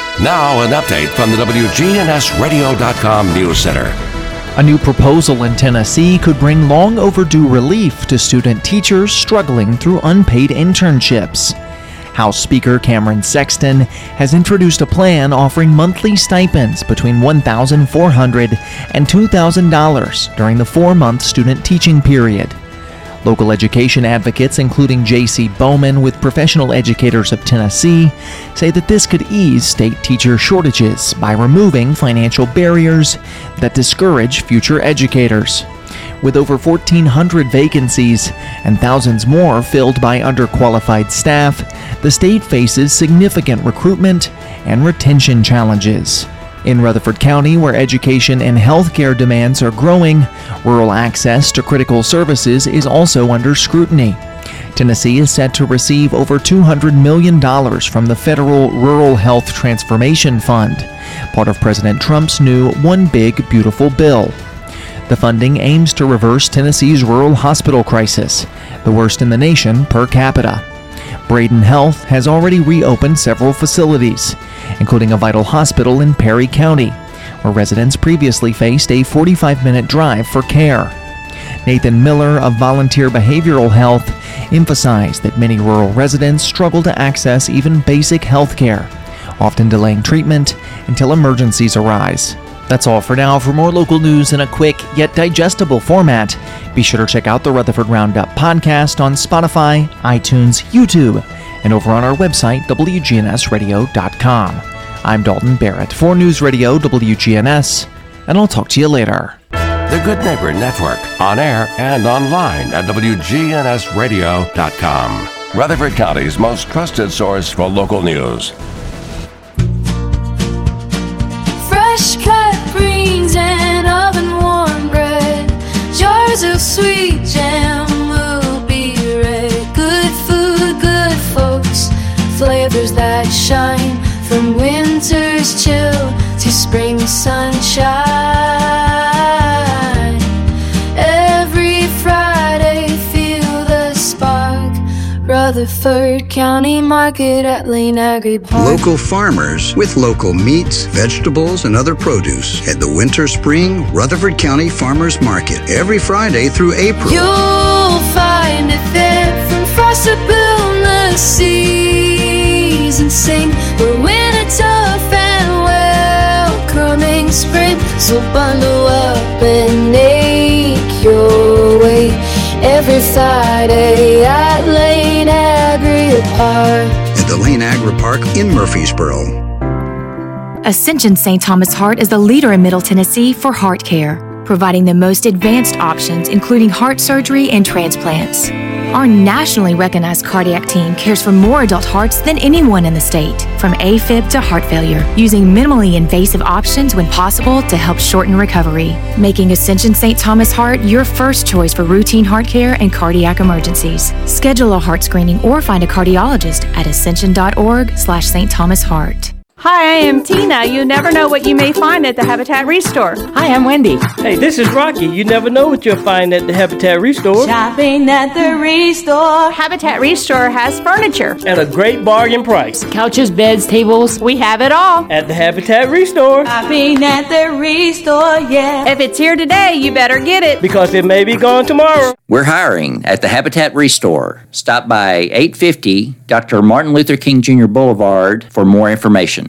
Now an update from the W G N S radio dot com News Center.
A new proposal in Tennessee could bring long overdue relief to student teachers struggling through unpaid internships. House Speaker Cameron Sexton has introduced a plan offering monthly stipends between one thousand four hundred dollars and two thousand dollars during the four-month student teaching period. Local education advocates, including J C Bowman with Professional Educators of Tennessee, say that this could ease state teacher shortages by removing financial barriers that discourage future educators. With over fourteen hundred vacancies and thousands more filled by underqualified staff, the state faces significant recruitment and retention challenges. In Rutherford County, where education and healthcare demands are growing, rural access to critical services is also under scrutiny. Tennessee is set to receive over two hundred million dollars from the federal Rural Health Transformation Fund, part of President Trump's new One Big Beautiful Bill. The funding aims to reverse Tennessee's rural hospital crisis, the worst in the nation per capita. Braden Health has already reopened several facilities, including a Vital Hospital in Perry County, where residents previously faced a forty-five minute drive for care. Nathan Miller of Volunteer Behavioral Health emphasized that many rural residents struggle to access even basic health care, often delaying treatment until emergencies arise. That's all for now. For more local news in a quick yet digestible format, be sure to check out the Rutherford Roundup podcast on Spotify, iTunes, YouTube, and over on our website, W G N S radio dot com. I'm Dalton Barrett for News Radio W G N S, and I'll talk to you later.
The Good Neighbor Network, on air and online at W G N S radio dot com. Rutherford County's most trusted source for local news.
Fresh cut greens and oven warm bread, jars of sweet jam will be red. Good food, good folks, flavors that shine from winter's chill to spring sunshine. Every Friday feel the spark. Rutherford County Market at Lane Agri Park.
Local farmers with local meats, vegetables, and other produce at the Winter Spring Rutherford County Farmers Market every Friday through April.
You'll find it there from frost to bloom the seas and sing. We're winter tough and welcoming spring. So bundle up and make your way every Friday at Lane Agri Park.
At the Lane Agri Park in Murfreesboro.
Ascension Saint Thomas Heart is the leader in Middle Tennessee for heart care, providing the most advanced options, including heart surgery and transplants. Our nationally recognized cardiac team cares for more adult hearts than anyone in the state, from AFib to heart failure, using minimally invasive options when possible to help shorten recovery, making Ascension Saint Thomas Heart your first choice for routine heart care and cardiac emergencies. Schedule a heart screening or find a cardiologist at ascension dot org slash Saint Thomas Heart.
Hi, I am Tina. You never know what you may find at the Habitat Restore.
Hi, I'm Wendy. Hey, this is Rocky. You never know what you'll find at the Habitat Restore.
Shopping at the Restore. Habitat Restore has furniture.
At a great bargain price.
Couches, beds, tables. We have it all.
At the Habitat Restore.
Shopping at the Restore, yeah. If it's here today, you better get it.
Because it may be gone tomorrow.
We're hiring at the Habitat Restore. Stop by eight fifty Doctor Martin Luther King Junior Boulevard for more information.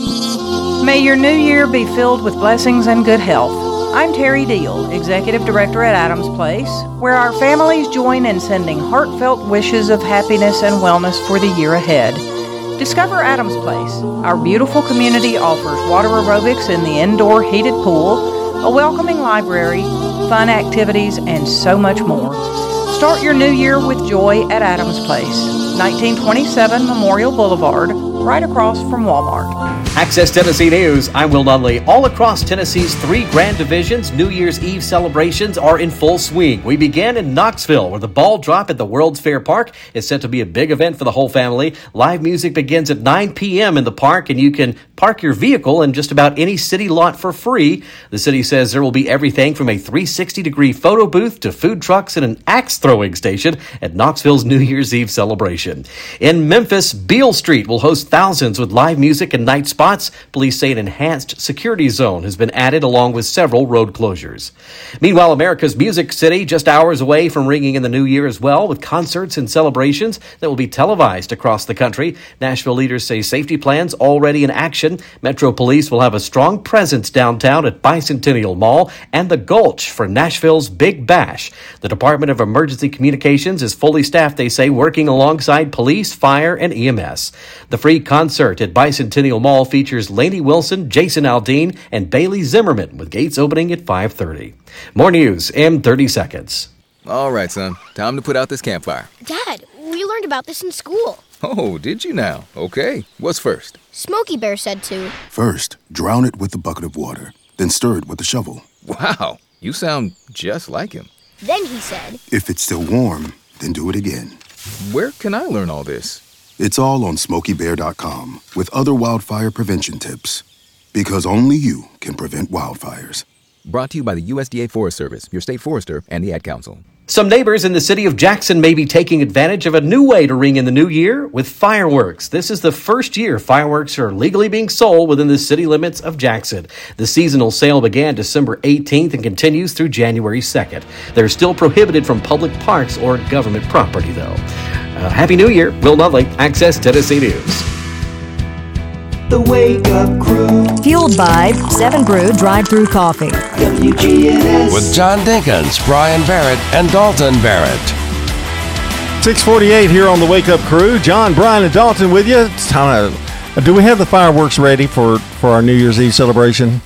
May your new year be filled with blessings and good health. I'm Terry Deal, Executive Director at Adams Place, where our families join in sending heartfelt wishes of happiness and wellness for the year ahead. Discover Adams Place. Our beautiful community offers water aerobics in the indoor heated pool, a welcoming library, fun activities, and so much more. Start your new year with joy at Adams Place, nineteen twenty-seven Memorial Boulevard, right across from Walmart.
Access Tennessee News, I'm Will Nunley. All across Tennessee's three grand divisions, New Year's Eve celebrations are in full swing. We began in Knoxville, where the ball drop at the World's Fair Park is set to be a big event for the whole family. Live music begins at nine p.m. in the park, and you can park your vehicle in just about any city lot for free. The city says there will be everything from a three sixty degree photo booth to food trucks and an axe throwing station at Knoxville's New Year's Eve celebration. In Memphis, Beale Street will host thousands with live music and night spots. Police say an enhanced security zone has been added along with several road closures. Meanwhile, America's Music City just hours away from ringing in the new year as well, with concerts and celebrations that will be televised across the country. Nashville leaders say safety plans already in action. Metro Police will have a strong presence downtown at Bicentennial Mall and the Gulch for Nashville's Big Bash. The Department of Emergency Communications is fully staffed, they say, working alongside police, fire, and E M S. The free concert at Bicentennial Mall features Lainey Wilson, Jason Aldean, and Bailey Zimmerman, with gates opening at five thirty. More news in thirty seconds.
All right, son. Time to put out this campfire.
Dad, we learned about this in school.
Oh, did you now? Okay. What's first?
Smokey Bear said to.
First, drown it with a bucket of water, then stir it with a shovel.
Wow, you sound just like him.
Then he said,
If it's still warm, then do it again.
Where can I learn all this?
It's all on smokey bear dot com with other wildfire prevention tips. Because only you can prevent wildfires.
Brought to you by the U S D A Forest Service, your state forester, and the Ad Council.
Some neighbors in the city of Jackson may be taking advantage of a new way to ring in the new year with fireworks. This is the first year fireworks are legally being sold within the city limits of Jackson. The seasonal sale began December eighteenth and continues through January second. They're still prohibited from public parks or government property, though. Uh, Happy New Year. Will Nunley, Access Tennessee News.
The Wake Up Crew.
Fueled by Seven Brew Drive-Thru Coffee.
W G N S.
With John Dinkins, Brian Barrett, and Dalton Barrett.
six forty-eight here on the Wake Up Crew. John, Brian, and Dalton with you. It's time to, do we have the fireworks ready for, for our New Year's Eve celebration?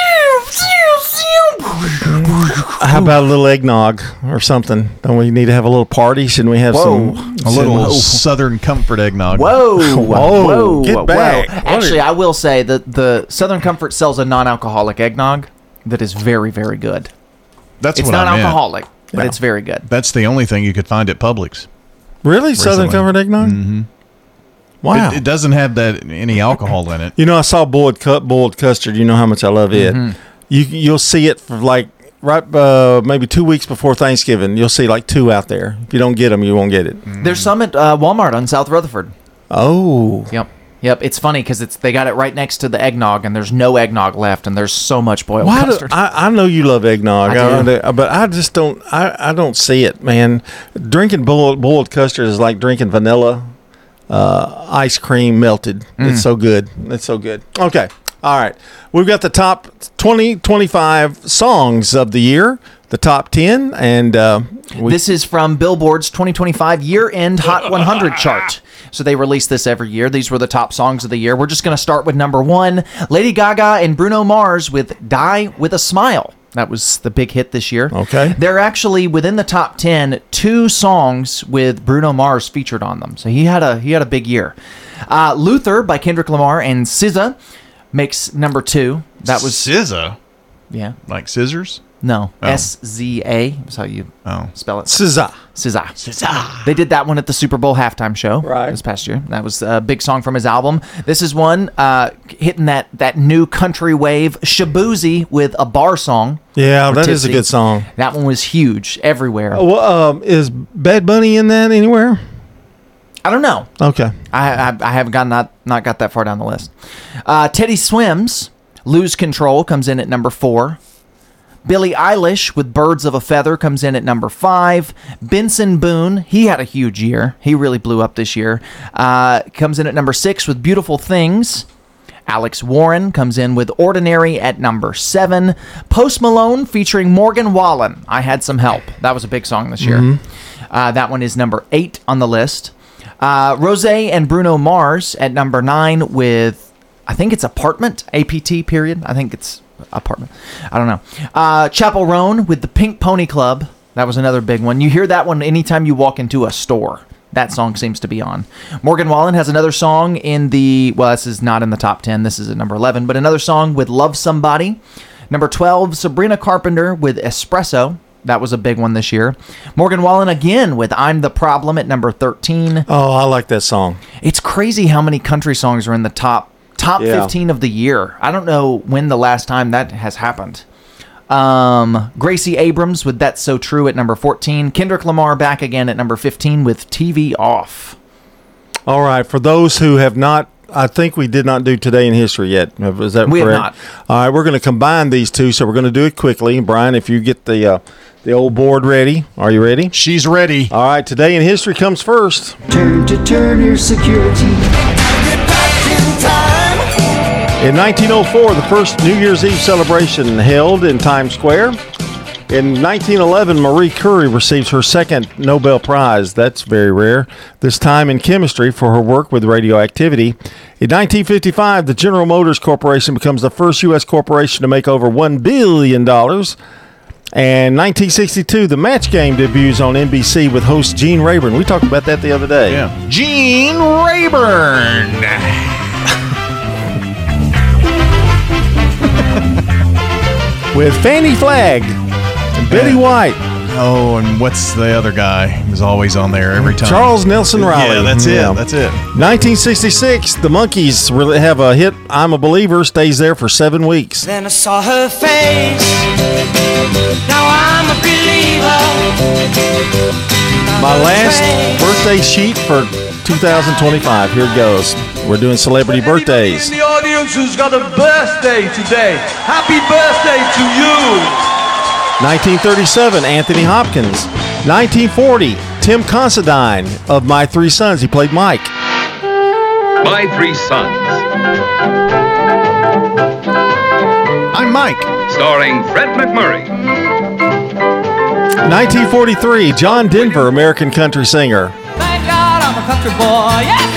How about a little eggnog or something? Don't we need to have a little party? Shouldn't we have
Whoa.
some
a little Southern Comfort eggnog?
Whoa,
whoa,
whoa,
get back!
Whoa. Actually, I will say that the Southern Comfort sells a non-alcoholic eggnog that is very, very good.
That's
it's
what
not
I meant.
alcoholic, but
Yeah.
it's very good.
That's the only thing you could find at Publix.
Really, Southern Comfort eggnog?
Mm-hmm.
Wow,
It, it doesn't have that any alcohol in it.
You know, I saw boiled cu- boiled custard. You know how much I love it.
Mhm.
You you'll see it for like right uh, maybe two weeks before Thanksgiving. You'll see like two out there. If you don't get them, you won't get it.
There's some at uh, Walmart on South Rutherford.
Oh,
Yep. Yep, it's funny because it's they got it right next to the eggnog, and there's no eggnog left, and there's so much boiled
Why do,
custard.
I, I know you love eggnog,
I do.
I- but I just don't. I, I don't see it, man. Drinking boiled, boiled custard is like drinking vanilla uh, ice cream melted.
Mm.
It's so good. It's so good. Okay, all right. We've got the top twenty, twenty-five songs of the year, the top ten, and uh, we,
This is from Billboard's twenty twenty-five year-end Hot one hundred chart. So they release this every year. These were the top songs of the year. We're just going to start with number one, Lady Gaga and Bruno Mars with Die With a Smile. That was the big hit this year.
Okay.
They're actually within the top ten, two songs with Bruno Mars featured on them. So he had a he had a big year. Uh, Luther by Kendrick Lamar and S Z A makes number two. That was
S Z A?
Yeah.
Like scissors?
No.
Oh.
S Z A is how you
oh.
spell it.
S Z A.
S Z A. They did that one at the Super Bowl halftime show
right.
this past year. That was a big song from his album. This is one uh, hitting that, that new country wave, Shaboozey with a bar song.
Yeah, that
Tipsy.
is a good song.
That one was huge everywhere.
Uh, well, um, is Bad Bunny in that anywhere?
I don't know.
Okay.
I I, I haven't got not, not got that far down the list. Uh, Teddy Swims, Lose Control, comes in at number four. Billie Eilish with Birds of a Feather comes in at number five. Benson Boone, he had a huge year. He really blew up this year. Uh, comes in at number six with Beautiful Things. Alex Warren comes in with Ordinary at number seven. Post Malone featuring Morgan Wallen, I Had Some Help. That was a big song this year. Mm-hmm. Uh, that one is number eight on the list. Uh, Rosé and Bruno Mars at number nine with, I think it's Apartment, A P T period. I think it's Apartment. I don't know. Uh, Chapel Roan with the Pink Pony Club. That was another big one. You hear that one anytime you walk into a store. That song seems to be on. Morgan Wallen has another song in the, well, this is not in the top ten. This is at number eleven, but another song with Love Somebody. Number twelve, Sabrina Carpenter with Espresso. That was a big one this year. Morgan Wallen again with I'm the Problem at number thirteen.
Oh, I like that song.
It's crazy how many country songs are in the top top
Yeah.
fifteen of the year. I don't know when the last time that has happened. Um, Gracie Abrams with That's So True at number fourteen. Kendrick Lamar back again at number fifteen with T V Off.
All right. For those who have not, I think we did not do Today in History yet. Is that
We have
correct?
not.
All right. We're going to combine these two, so we're going to do it quickly. Brian, if you get the uh, the old board ready. Are you ready?
She's ready.
All right. Today in History comes first.
Turn to Turner Security.
In nineteen oh four, the first New Year's Eve celebration held in Times Square. In nineteen eleven, Marie Curie receives her second Nobel Prize. That's very rare. This time in chemistry for her work with radioactivity. In nineteen fifty-five, the General Motors Corporation becomes the first U S corporation to make over one billion dollars. And nineteen sixty-two, the Match Game debuts on N B C with host Gene Rayburn. We talked about that the other day.
Yeah. Gene Rayburn.
With Fannie Flagg and Betty White.
Oh, and what's the other guy? He was always on there every time.
Charles Nelson Riley.
Yeah, that's
Yeah.
it. That's it.
nineteen sixty-six, the Monkees really have a hit, I'm a Believer, stays there for seven weeks.
Then I saw her face. Now I'm a believer.
My last birthday sheet for two thousand twenty-five. Here it goes. We're doing celebrity birthdays.
In the audience who's got a birthday today, happy birthday to you.
nineteen thirty-seven, Anthony Hopkins. nineteen forty, Tim Considine of My Three Sons. He played Mike.
My Three Sons.
I'm Mike.
Starring Fred McMurray.
nineteen forty-three, John Denver, American country singer.
Thank God I'm a country boy. Yes,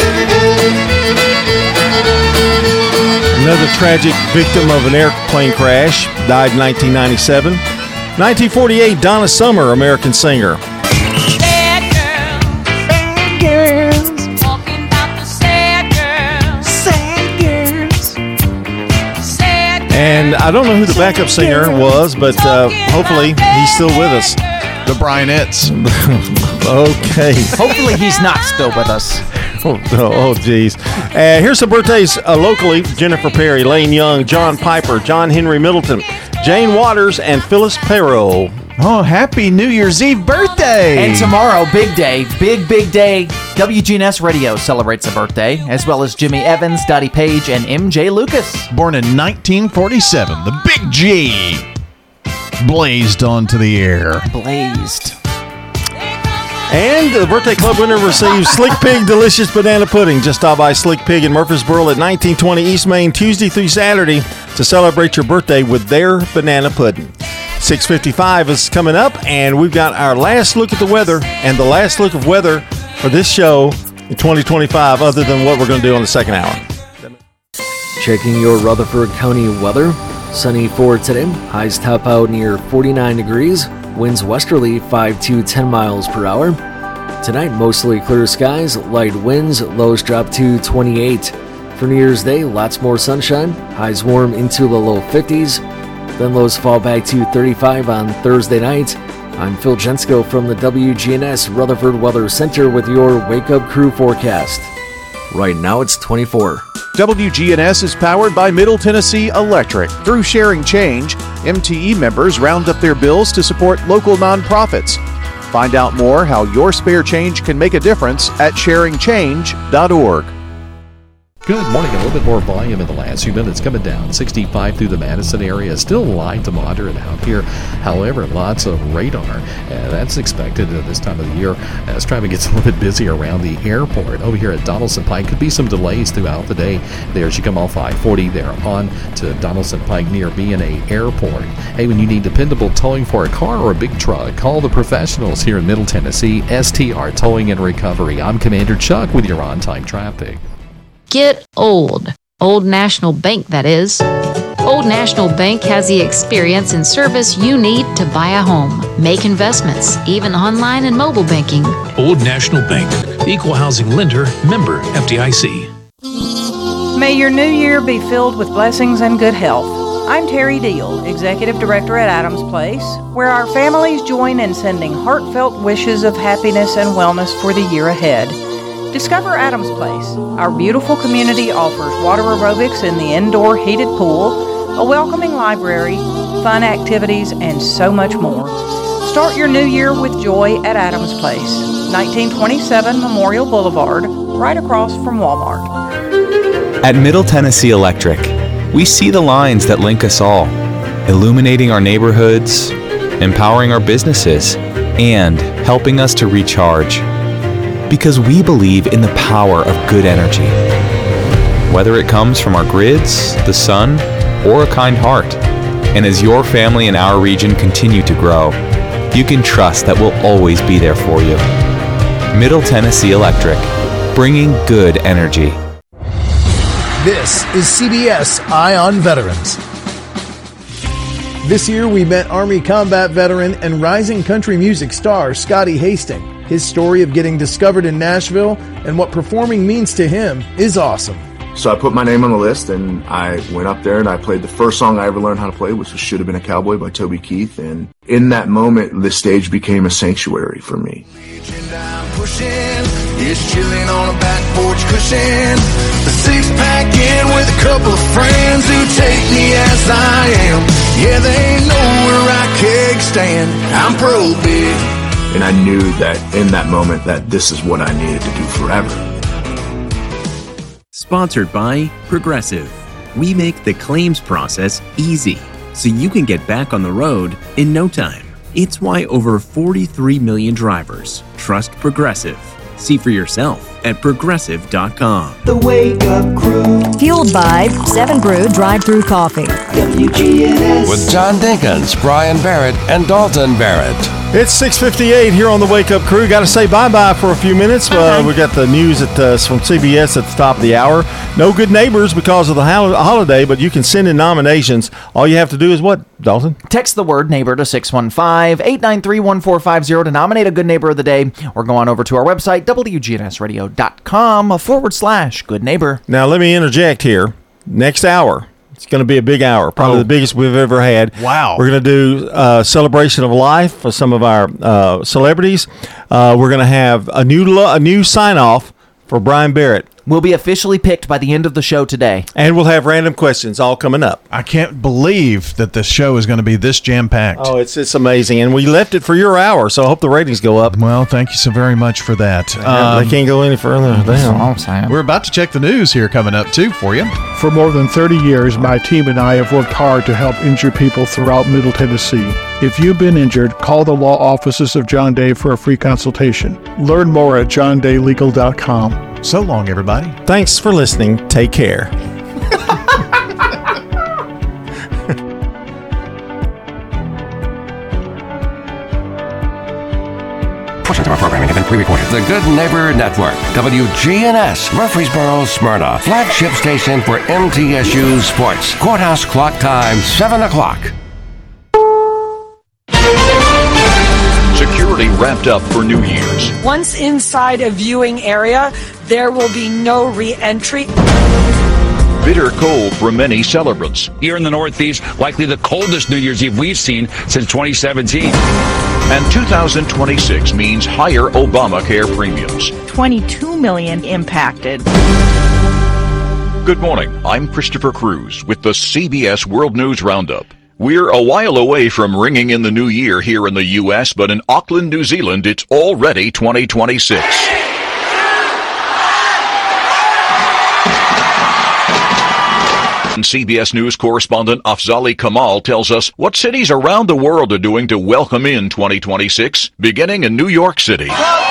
Another tragic victim of an airplane crash, died in nineteen ninety-seven. nineteen forty-eight, Donna Summer, American singer.
sad girls, sad girls, talking about the sad girls, sad girls, sad girls.
And I don't know who the backup singer was, but uh, hopefully he's still with us.
The Bryanettes.
Okay.
Hopefully he's not still with us.
Oh, oh geez. Uh, here's some birthdays uh, locally. Jennifer Perry, Lane Young, John Piper, John Henry Middleton, Jane Waters, and Phyllis Perrow.
Oh, happy New Year's Eve birthday.
And tomorrow, big day, big, big day. W G N S Radio celebrates a birthday, as well as Jimmy Evans, Dottie Page, and M J Lucas.
Born in nineteen forty-seven, the Big G blazed onto the air.
Blazed.
And the birthday club winner receives Slick Pig Delicious Banana Pudding. Just stop by Slick Pig in Murfreesboro at nineteen twenty East Main, Tuesday through Saturday, to celebrate your birthday with their banana pudding. six fifty-five is coming up, and we've got our last look at the weather, and the last look of weather for this show in twenty twenty-five, other than what we're going to do on the second hour.
Checking your Rutherford County weather. Sunny for today. Highs top out near forty-nine degrees. Winds westerly five to ten miles per hour. Tonight, mostly clear skies, light winds, lows drop to twenty-eight. For New Year's Day, lots more sunshine. Highs warm into the low fifties. Then lows fall back to thirty-five on Thursday night. I'm Phil Jensko from the W G N S Rutherford Weather Center with your Wake Up Crew forecast. Right now it's twenty-four.
W G N S is powered by Middle Tennessee Electric. Through Sharing Change, M T E members round up their bills to support local nonprofits. Find out more how your spare change can make a difference at sharing change dot org.
Good morning. A little bit more volume in the last few minutes coming down. sixty-five through the Madison area. Still light to moderate out here. However, lots of radar. And that's expected at this time of the year as traffic gets a little bit busy around the airport. Over here at Donaldson Pike, could be some delays throughout the day there as you come off I forty there on to Donaldson Pike near B and A Airport. Hey, when you need dependable towing for a car or a big truck, call the professionals here in Middle Tennessee, S T R Towing and Recovery. I'm Commander Chuck with your on-time traffic.
Get old. Old National Bank, that is. Old National Bank has the experience and service you need to buy a home, make investments, even online and mobile banking.
Old National Bank, equal housing lender, member F D I C.
May your new year be filled with blessings and good health. I'm Terry Deal, Executive Director at Adams Place, where our families join in sending heartfelt wishes of happiness and wellness for the year ahead. Discover Adams Place. Our beautiful community offers water aerobics in the indoor heated pool, a welcoming library, fun activities, and so much more. Start your new year with joy at Adams Place, nineteen twenty-seven Memorial Boulevard, right across from Walmart.
At Middle Tennessee Electric, we see the lines that link us all, illuminating our neighborhoods, empowering our businesses, and helping us to recharge. Because we believe in the power of good energy. Whether it comes from our grids, the sun, or a kind heart. And as your family and our region continue to grow, you can trust that we'll always be there for you. Middle Tennessee Electric, bringing good energy.
This is C B S Eye on Veterans. This year we met Army combat veteran and rising country music star Scotty Hastings. His story of getting discovered in Nashville and what performing means to him is awesome.
So I put my name on the list and I went up there and I played the first song I ever learned how to play, which was Should Have Been a Cowboy by Toby Keith. And in that moment, the stage became a sanctuary for me.
It's chilling on a back porch cushion. The six pack in with a couple of friends who take me as I am. Yeah, they know where I keg stand. I'm pro big.
And I knew that in that moment that this is what I needed to do forever.
Sponsored by Progressive. We make the claims process easy, so you can get back on the road in no time. It's why over forty-three million drivers trust Progressive. See for yourself at progressive dot com.
The Wake Up Crew.
Fueled by seven Brew Drive-Thru Coffee.
W G N S.
With John Dinkins, Brian Barrett, and Dalton Barrett.
It's six fifty-eight here on the Wake Up Crew. Got to say bye-bye for a few minutes. Uh, we got the news at, uh, from C B S at the top of the hour. No good neighbors because of the hol- holiday, but you can send in nominations. All you have to do is what, Dalton?
Text the word neighbor to six one five, eight nine three, one four five zero to nominate a good neighbor of the day, or go on over to our website, W G N S radio dot com forward slash good neighbor.
Now, let me interject here. Next hour. It's going to be a big hour, probably oh. the biggest we've ever had.
Wow.
We're going to do a celebration of life for some of our uh, celebrities. Uh, we're going to have a new lo- a new sign-off for Brian Barrett.
Will be officially picked by the end of the show today.
And we'll have random questions all coming up.
I can't believe that the show is going to be this jam-packed.
Oh, it's it's amazing. And we left it for your hour, so I hope the ratings go up.
Well, thank you so very much for that.
Yeah, um, they can't go any further. Damn.
We're about to check the news here coming up, too, for you.
For more than thirty years, my team and I have worked hard to help injured people throughout Middle Tennessee. If you've been injured, call the law offices of John Day for a free consultation. Learn more at john day legal dot com.
So long, everybody.
Thanks for listening. Take care.
Portions of our programming have been pre-recorded. The Good Neighbor Network, W G N S, Murfreesboro, Smyrna, flagship station for M T S U Sports. Courthouse clock time, seven o'clock.
Security wrapped up for New Year's.
Once inside a viewing area, there will be no re-entry.
bitter cold for many celebrants.
Here in the Northeast, likely the coldest New Year's Eve we've seen since twenty seventeen.
And two thousand twenty-six means higher Obamacare premiums.
twenty-two million impacted.
Good morning. I'm Christopher Cruz with the C B S World News Roundup. We're a while away from ringing in the new year here in the U S, but in Auckland, New Zealand, it's already twenty twenty-six. C B S News correspondent Afzali Kamal tells us what cities around the world are doing to welcome in twenty twenty-six, beginning in New York City.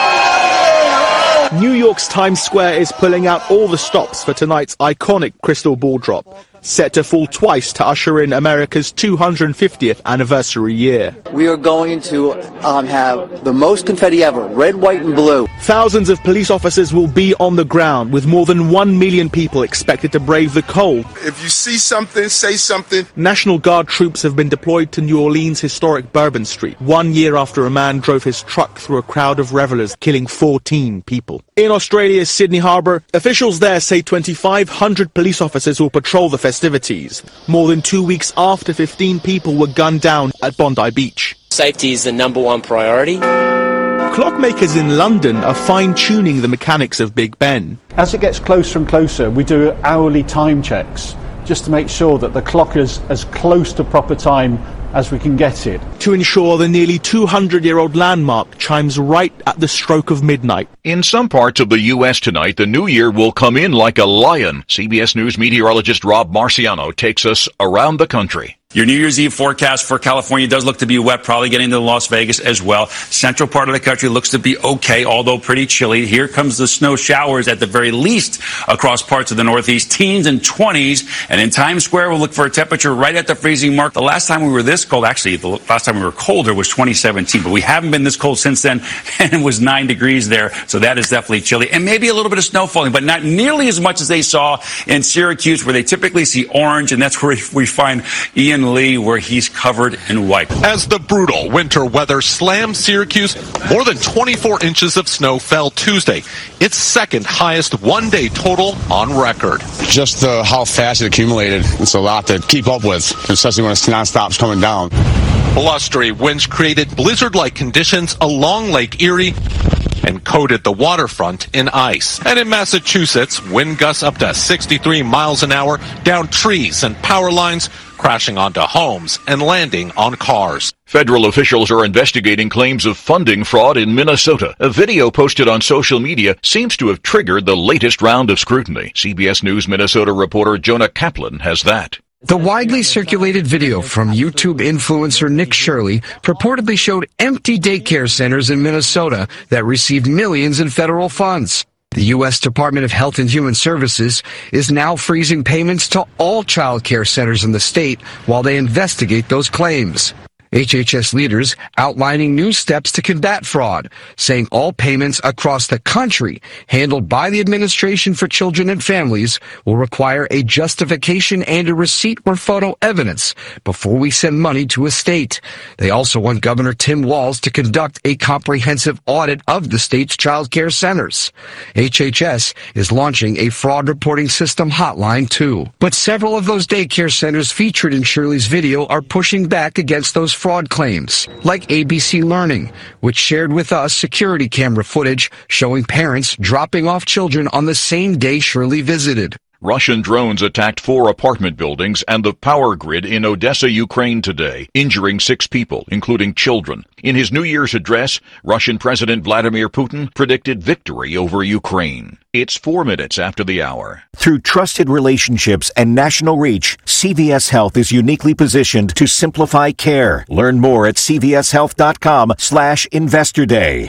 New York's Times Square is pulling out all the stops for tonight's iconic crystal ball drop, set to fall twice to usher in America's two hundred fiftieth anniversary year.
We are going to um, have the most confetti ever, red, white, and blue.
Thousands of police officers will be on the ground, with more than one million people expected to brave the cold.
If you see something, say something.
National Guard troops have been deployed to New Orleans' historic Bourbon Street, one year after a man drove his truck through a crowd of revelers, killing fourteen people. In Australia's Sydney Harbour, officials there say twenty-five hundred police officers will patrol the festivities, more than two weeks after fifteen people were gunned down at Bondi Beach.
Safety is the number one priority.
Clockmakers in London are fine-tuning the mechanics of Big Ben.
As it gets closer and closer, we do hourly time checks just to make sure that the clock is as close to proper time as we can get it.
To ensure the nearly two hundred year old landmark chimes right at the stroke of midnight.
In some parts of the U S tonight, the new year will come in like a lion. C B S News meteorologist Rob Marciano takes us around the country.
Your New Year's Eve forecast for California does look to be wet, probably getting to Las Vegas as well. Central part of the country looks to be okay, although pretty chilly. Here comes the snow showers at the very least across parts of the Northeast, teens and twenties. And in Times Square, we'll look for a temperature right at the freezing mark. The last time we were this cold, actually, the last time we were colder was twenty seventeen, but we haven't been this cold since then, and it was nine degrees there. So that is definitely chilly. And maybe a little bit of snow falling, but not nearly as much as they saw in Syracuse, where they typically see orange, and that's where we find Ian Lee, where he's covered in white.
As the brutal winter weather slammed Syracuse, more than twenty-four inches of snow fell Tuesday, its second highest one-day total on record.
Just uh, how fast it accumulated, it's a lot to keep up with, especially when it's non-stop's coming down.
Blustery winds created blizzard-like conditions along Lake Erie and coated the waterfront in ice. And in Massachusetts, wind gusts up to sixty-three miles an hour down trees and power lines, crashing onto homes and landing on cars.
Federal officials are investigating claims of funding fraud in Minnesota. A video posted on social media seems to have triggered the latest round of scrutiny. C B S News Minnesota reporter Jonah Kaplan has that.
The widely circulated video from YouTube influencer Nick Shirley purportedly showed empty daycare centers in Minnesota that received millions in federal funds. The U S Department of Health and Human Services is now freezing payments to all child care centers in the state while they investigate those claims. H H S leaders outlining new steps to combat fraud, saying all payments across the country handled by the Administration for Children and Families will require a justification and a receipt or photo evidence before we send money to a state. They also want Governor Tim Walz to conduct a comprehensive audit of the state's child care centers. H H S is launching a fraud reporting system hotline too. But several of those daycare centers featured in Shirley's video are pushing back against those fraud claims, like A B C Learning, which shared with us security camera footage showing parents dropping off children on the same day Shirley visited.
Russian drones attacked four apartment buildings and the power grid in Odessa, Ukraine today, injuring six people, including children. In his New Year's address, Russian President Vladimir Putin predicted victory over Ukraine. It's four minutes after the hour.
Through trusted relationships and national reach, C V S Health is uniquely positioned to simplify care. Learn more at c v s health dot com slash investor day.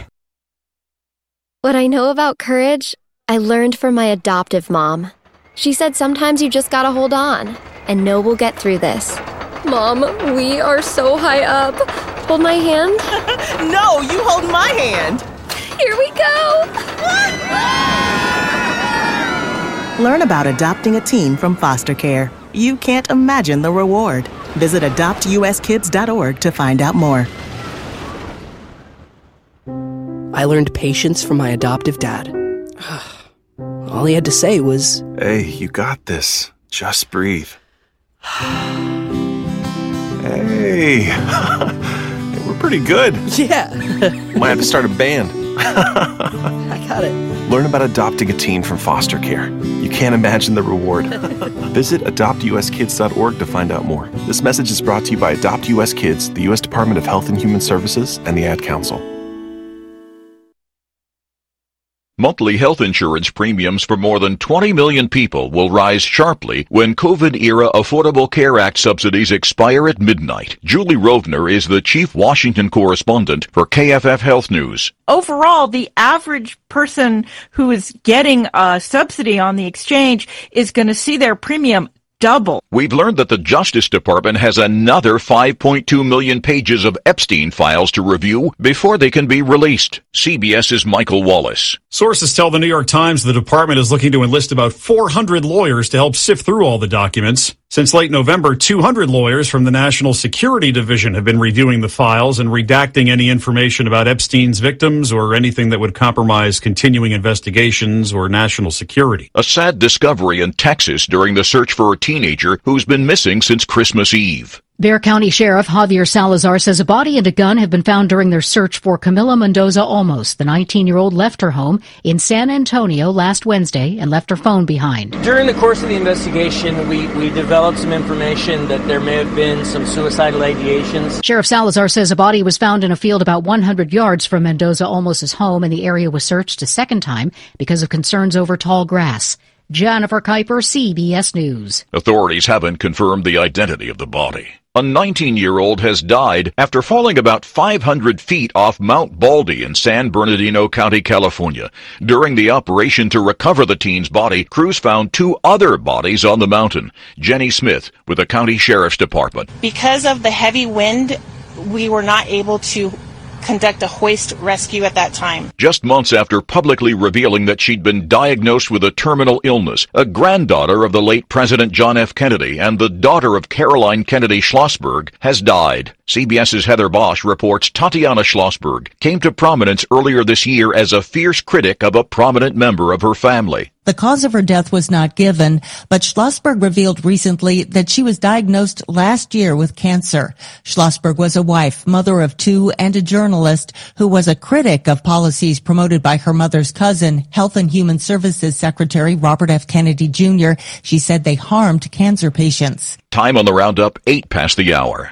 What I know about courage, I learned from my adoptive mom. She said sometimes you just gotta hold on and know we'll get through this. Mom, we are so high up. Hold my hand.
No, you hold my hand.
Here we go.
Learn about adopting a teen from foster care. You can't imagine the reward. Visit adopt u s kids dot org to find out more.
I learned patience from my adoptive dad. All he had to say was,
"Hey, you got this.
Just breathe. Hey, we're pretty good.
Yeah.
Might have to start a band.
I got it.
Learn about adopting a teen from foster care. You can't imagine the reward. Visit adopt u s kids dot org to find out more. This message is brought to you by Adopt U S Kids, the U S Department of Health and Human Services, and the Ad Council.
Monthly health insurance premiums for more than twenty million people will rise sharply when COVID-era Affordable Care Act subsidies expire at midnight. Julie Rovner is the chief Washington correspondent for K F F Health News.
Overall, the average person who is getting a subsidy on the exchange is going to see their premium double.
We've learned that the Justice Department has another five point two million pages of Epstein files to review before they can be released. CBS's Michael Wallace.
Sources tell the New York Times the department is looking to enlist about four hundred lawyers to help sift through all the documents. Since late November, two hundred lawyers from the National Security Division have been reviewing the files and redacting any information about Epstein's victims or anything that would compromise continuing investigations or national security.
A sad discovery in Texas during the search for a teenager who's been missing since Christmas Eve.
Bexar County Sheriff Javier Salazar says a body and a gun have been found during their search for Camila Mendoza Olmos. The nineteen-year-old left her home in San Antonio last Wednesday and left her phone behind.
During the course of the investigation, we, we developed some information that there may have been some suicidal ideations.
Sheriff Salazar says a body was found in a field about one hundred yards from Mendoza Olmos' home, and the area was searched a second time because of concerns over tall grass. Jennifer Kuiper, C B S News.
Authorities haven't confirmed the identity of the body. A nineteen-year-old has died after falling about five hundred feet off Mount Baldy in San Bernardino County, California. During the operation to recover the teen's body, crews found two other bodies on the mountain. Jenny Smith with the County Sheriff's Department.
Because of the heavy wind, we were not able to conduct a hoist rescue at that time.
Just months after publicly revealing that she'd been diagnosed with a terminal illness, a granddaughter of the late President John F. Kennedy and the daughter of Caroline Kennedy Schlossberg has died. CBS's Heather Bosch reports Tatiana Schlossberg came to prominence earlier this year as a fierce critic of a prominent member of her family.
The cause of her death was not given, but Schlossberg revealed recently that she was diagnosed last year with cancer. Schlossberg was a wife, mother of two, and a journalist who was a critic of policies promoted by her mother's cousin, Health and Human Services Secretary Robert F. Kennedy Junior She said they harmed cancer patients.
Time on the roundup, eight past the hour.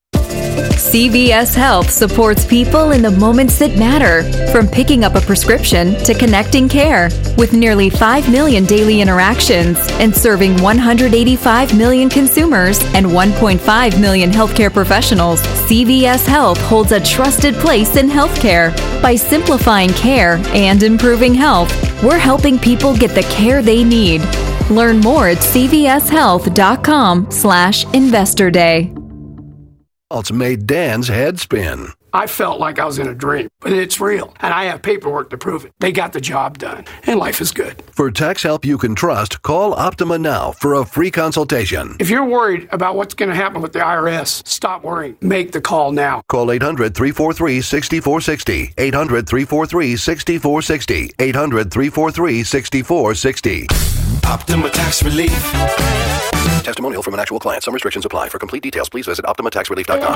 C V S Health supports people in the moments that matter, from picking up a prescription to connecting care. With nearly five million daily interactions and serving one hundred eighty-five million consumers and one point five million healthcare professionals, C V S Health holds a trusted place in healthcare. By simplifying care and improving health, we're helping people get the care they need. Learn more at c v s health dot com slash investor day.
It's made Dan's head spin.
I felt like I was in a dream, but it's real, and I have paperwork to prove it. They got the job done, and life is good.
For tax help you can trust, call Optima now for a free consultation.
If you're worried about what's going to happen with the I R S, stop worrying. Make the call now.
Call eight hundred, three four three, six four six zero, eight hundred, three four three, six four six zero, eight hundred, three four three, six four six zero. Optima Tax Relief. Testimonial from an actual client. Some restrictions apply. For complete details, please visit optima tax relief dot com.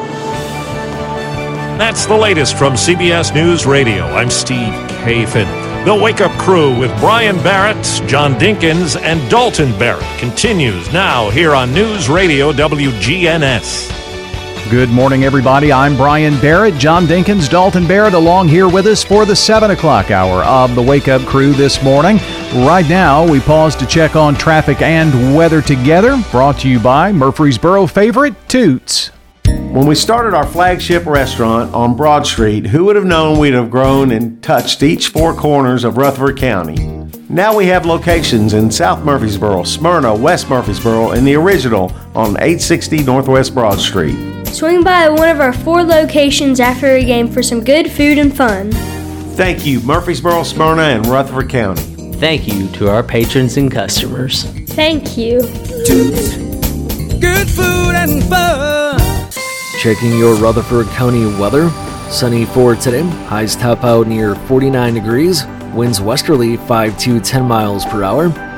That's the latest from C B S News Radio. I'm Steve Kafin. The Wake Up Crew with Brian Barrett, John Dinkins, and Dalton Barrett continues now here on News Radio W G N S.
Good morning, everybody. I'm Brian Barrett. John Dinkins, Dalton Barrett along here with us for the seven o'clock hour of the Wake Up Crew this morning. Right now, we pause to check on traffic and weather together. Brought to you by Murfreesboro favorite Toots.
When we started our flagship restaurant on Broad Street, who would have known we'd have grown and touched each four corners of Rutherford County? Now we have locations in South Murfreesboro, Smyrna, West Murfreesboro, and the original on eight sixty Northwest Broad Street.
Swing by one of our four locations after a game for some good food and fun.
Thank you, Murfreesboro, Smyrna, and Rutherford County.
Thank you to our patrons and customers.
Thank you.
Toots. Good food and fun.
Checking your Rutherford County weather. Sunny for today. Highs top out near forty-nine degrees. Winds westerly five to ten miles per hour.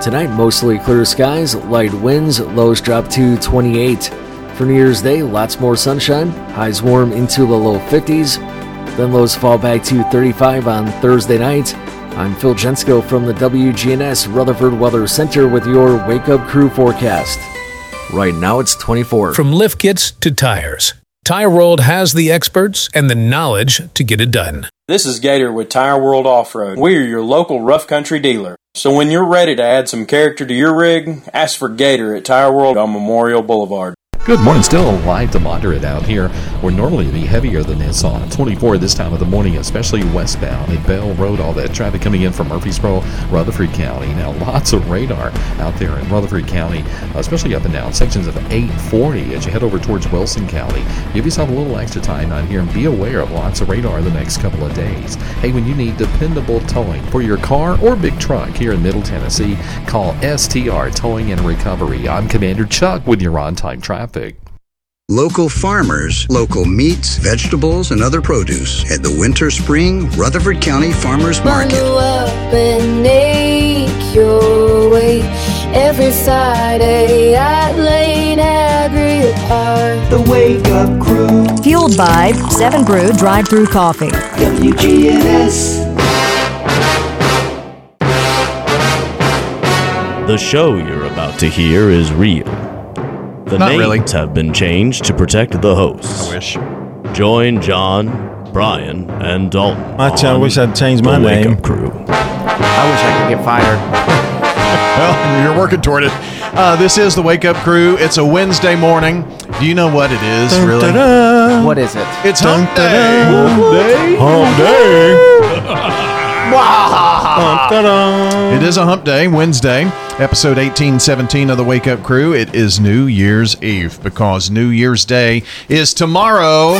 Tonight, mostly clear skies, light winds, lows drop to twenty-eight. For New Year's Day, lots more sunshine, highs warm into the low fifties. Then lows fall back to thirty-five on Thursday night. I'm Phil Jensko from the W G N S Rutherford Weather Center with your Wake Up Crew forecast. Right now it's twenty-four.
From lift kits to tires, Tire World has the experts and the knowledge to get it done.
This is Gator with Tire World Off-Road. We are your local rough country dealer. So when you're ready to add some character to your rig, ask for Gator at Tire World on Memorial Boulevard.
Good morning. Still light to moderate out here. We're normally to be heavier than this on twenty-four this time of the morning, especially westbound at Bell Road. All that traffic coming in from Murfreesboro, Rutherford County. Now, lots of radar out there in Rutherford County, especially up and down sections of eight forty as you head over towards Wilson County. Give yourself a little extra time out here and be aware of lots of radar the next couple of days. Hey, when you need dependable towing for your car or big truck here in Middle Tennessee, call S T R Towing and Recovery. I'm Commander Chuck with your on-time traffic.
Local farmers, local meats, vegetables, and other produce at the Winter Spring Rutherford County Farmers Market.
Bundle up and make your way every Friday at Lane Agri Park.
The Wake Up Crew.
Fueled by Seven Brew Drive-Thru Coffee.
W G N S.
The show you're about to hear is real. The
Not
names
really.
have been changed to protect the hosts.
I wish.
Join John, Brian, and Dalton.
I, I wish I'd changed my
the Wake
name.
Up Crew.
I wish I could get fired.
Well, you're working toward it. Uh, this is the Wake Up Crew. It's a Wednesday morning. Do you know what it is,
Dun,
really?
dun, dun. What is it?
It's
Dun,
Hump
dun,
Day.
dun.
Hump Day. Hump Day. It is a Hump Day, Wednesday, episode eighteen seventeen of the Wake Up Crew. It is New Year's Eve because New Year's Day is tomorrow.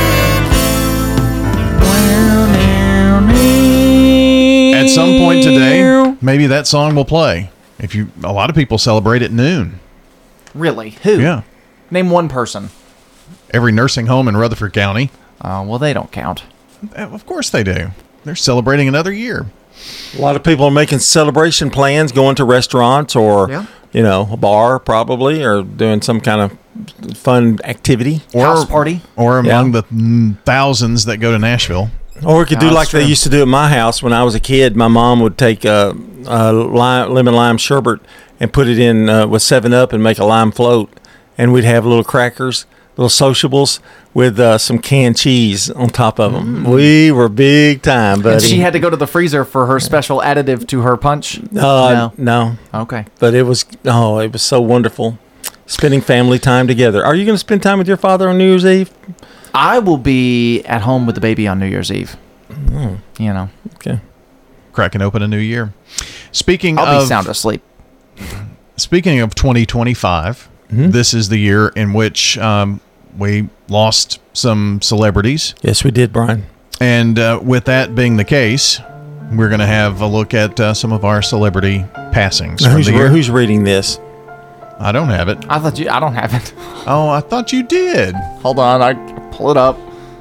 At some point today, maybe that song will play. If you, a lot of people celebrate at noon.
Really? Who?
Yeah.
Name one person.
Every nursing home in Rutherford County.
Uh, well, they don't count.
Of course they do. They're celebrating another year.
A lot of people are making celebration plans, going to restaurants or,
Yeah.
you know, a bar probably, or doing some kind of fun activity.
Or,
House party.
Or among the mm, thousands that go to Nashville.
Or we could
No,
do like
that's
they
true.
used to do at my house when I was a kid. My mom would take a, a lime, lemon lime sherbet and put it in uh, with seven up and make a lime float. And we'd have little crackers, little sociables with uh, some canned cheese on top of them.
Mm.
We were big time, buddy.
And she had to go to the freezer for her special additive to her punch?
Uh, no.
Okay.
But it was, oh, it was so wonderful. Spending family time together. Are you going to spend time with your father on New Year's Eve?
I will be at home with the baby on New Year's Eve.
Oh.
You know.
Okay.
Cracking open a new year. Speaking
I'll
of...
be sound asleep.
Speaking of twenty twenty-five,
Mm-hmm.
this is the year in which um, we lost some celebrities.
Yes, we did, Brian.
And uh, with that being the case, we're going to have a look at uh, some of our celebrity passings
Now,
from
who's,
the year.
who's reading this?
I don't have it.
I thought you. I don't have it.
Oh, I thought you did.
Hold on. I pull it up.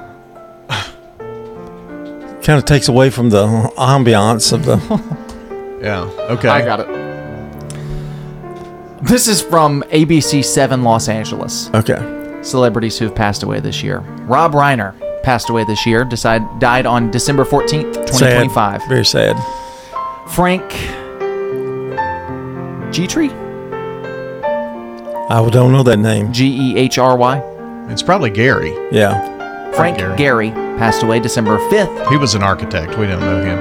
Kind of takes away from the ambiance of the...
Yeah, okay.
I got it. This is from A B C seven Los Angeles.
Okay.
Celebrities who have passed away this year. Rob Reiner passed away this year. Decide, died on December fourteenth, twenty twenty-five.
Sad. Very sad.
Frank Gehry?
I don't know that name.
G E H R Y?
It's probably Gary.
Yeah.
Frank
Gary.
Gehry passed away December fifth.
He was an architect. We don't know him.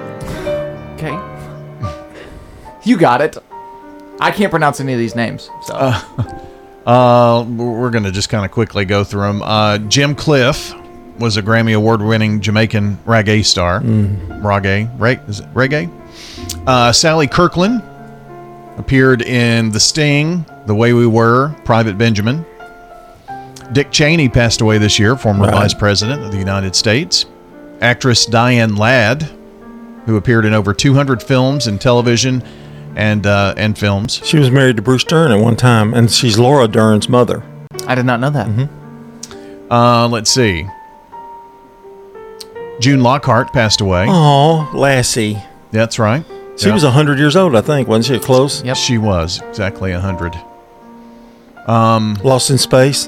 Okay. You got it. I can't pronounce any of these names. So.
Uh, uh, we're going to just kind of quickly go through them. Uh, Jim Cliff was a Grammy Award-winning Jamaican reggae star.
Mm.
Reggae. Reg- is it reggae? Uh, Sally Kirkland appeared in The Sting, The Way We Were, Private Benjamin. Dick Cheney passed away this year, former
Right.
Vice President of the United States. Actress Diane Ladd, who appeared in over two hundred films and television and uh, and films.
She was married to Bruce Dern at one time, and she's Laura Dern's mother.
I did not know that.
Mm-hmm. Uh, let's see. June Lockhart passed away.
Oh, Lassie.
That's right.
She
Yeah.
was one hundred years old, I think, wasn't she? Close?
Yep. She was exactly one hundred. Um,
Lost in Space.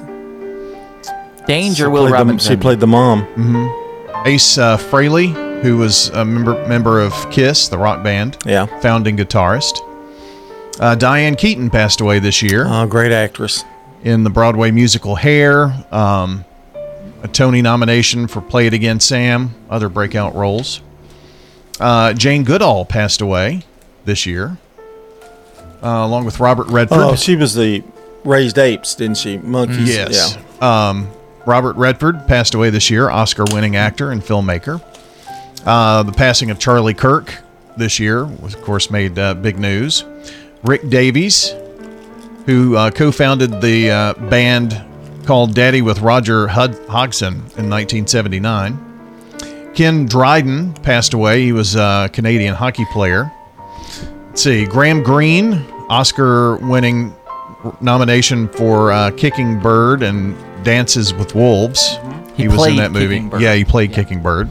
Danger,
She
Will
played the-
Robinson.
she played the mom.
Mm-hmm. Ace uh, Frehley, who was a member member of Kiss, the rock band.
Yeah.
Founding guitarist. Uh, Diane Keaton passed away this year.
Oh, great actress.
In the Broadway musical Hair. Um, a Tony nomination for Play It Again, Sam. Other breakout roles. Uh, Jane Goodall passed away this year. Uh, along with Robert Redford.
Oh, she was the Raised Apes, didn't she? Monkeys.
Yes.
Yeah.
Um, Robert Redford passed away this year, Oscar-winning actor and filmmaker. Uh, the passing of Charlie Kirk this year was, of course, made uh, big news. Rick Davies, who uh, co-founded the uh, band called Daddy with Roger Hud- Hodgson in nineteen seventy-nine. Ken Dryden passed away. He was a Canadian hockey player. Let's see. Graham Greene, Oscar-winning nomination for uh, Kicking Bird and Dances with Wolves.
He
He, was in
played
that movie.
Kicking Bird.
Yeah, he played Kicking Bird.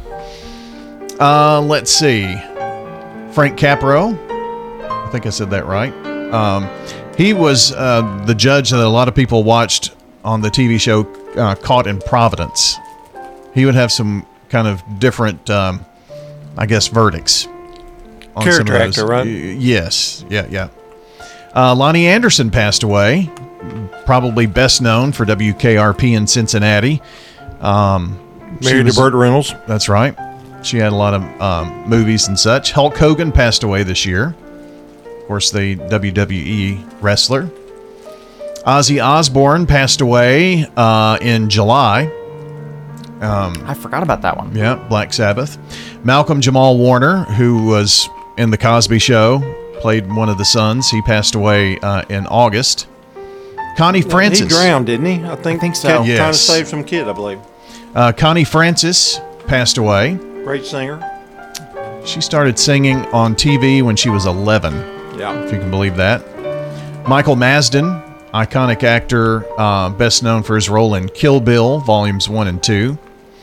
Uh, let's see. Frank Capra. I think I said that right. Um, he was uh, the judge that a lot of people watched on the T V show uh, Caught in Providence. He would have some kind of different, um, I guess, verdicts. on some of
Character
those.
actor, right?
Y- Yes. Yeah, yeah. Uh, Lonnie Anderson passed away. Probably best known for W K R P in Cincinnati. Um, she
Married to
was-
Burt Reynolds.
That's right. She had a lot of um, movies and such. Hulk Hogan passed away this year. Of course, the W W E wrestler. Ozzy Osbourne passed away uh, in July. Um,
I forgot about that one.
yeah, Black Sabbath. Malcolm Jamal Warner, who was in The Cosby Show, played one of the sons. He passed away uh, in August. Connie Francis.
He drowned, didn't he? I think,
I think so.
Kept
Yes.
Trying to save some kid, I believe.
Uh, Connie Francis passed away.
Great singer.
She started singing on T V when she was eleven.
Yeah.
If you can believe that. Michael Masden, iconic actor, uh, best known for his role in Kill Bill, Volumes one and two.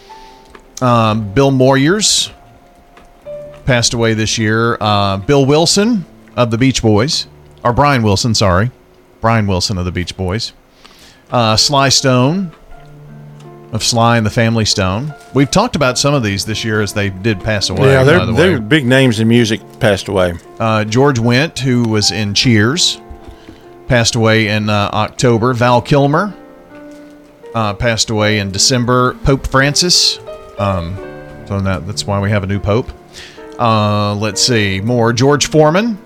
Um, Bill Moyers passed away this year. Uh, Bill Wilson of the Beach Boys. Or Brian Wilson, sorry. Brian Wilson of the Beach Boys. Uh, Sly Stone of Sly and the Family Stone. We've talked about some of these this year as they did pass away.
Yeah,
by
they're,
the
they're
way.
big names in music passed away.
Uh, George Wendt, who was in Cheers, passed away in uh, October. Val Kilmer uh, passed away in December. Pope Francis. Um, so that, that's why we have a new pope. Uh, let's see. More. George Foreman.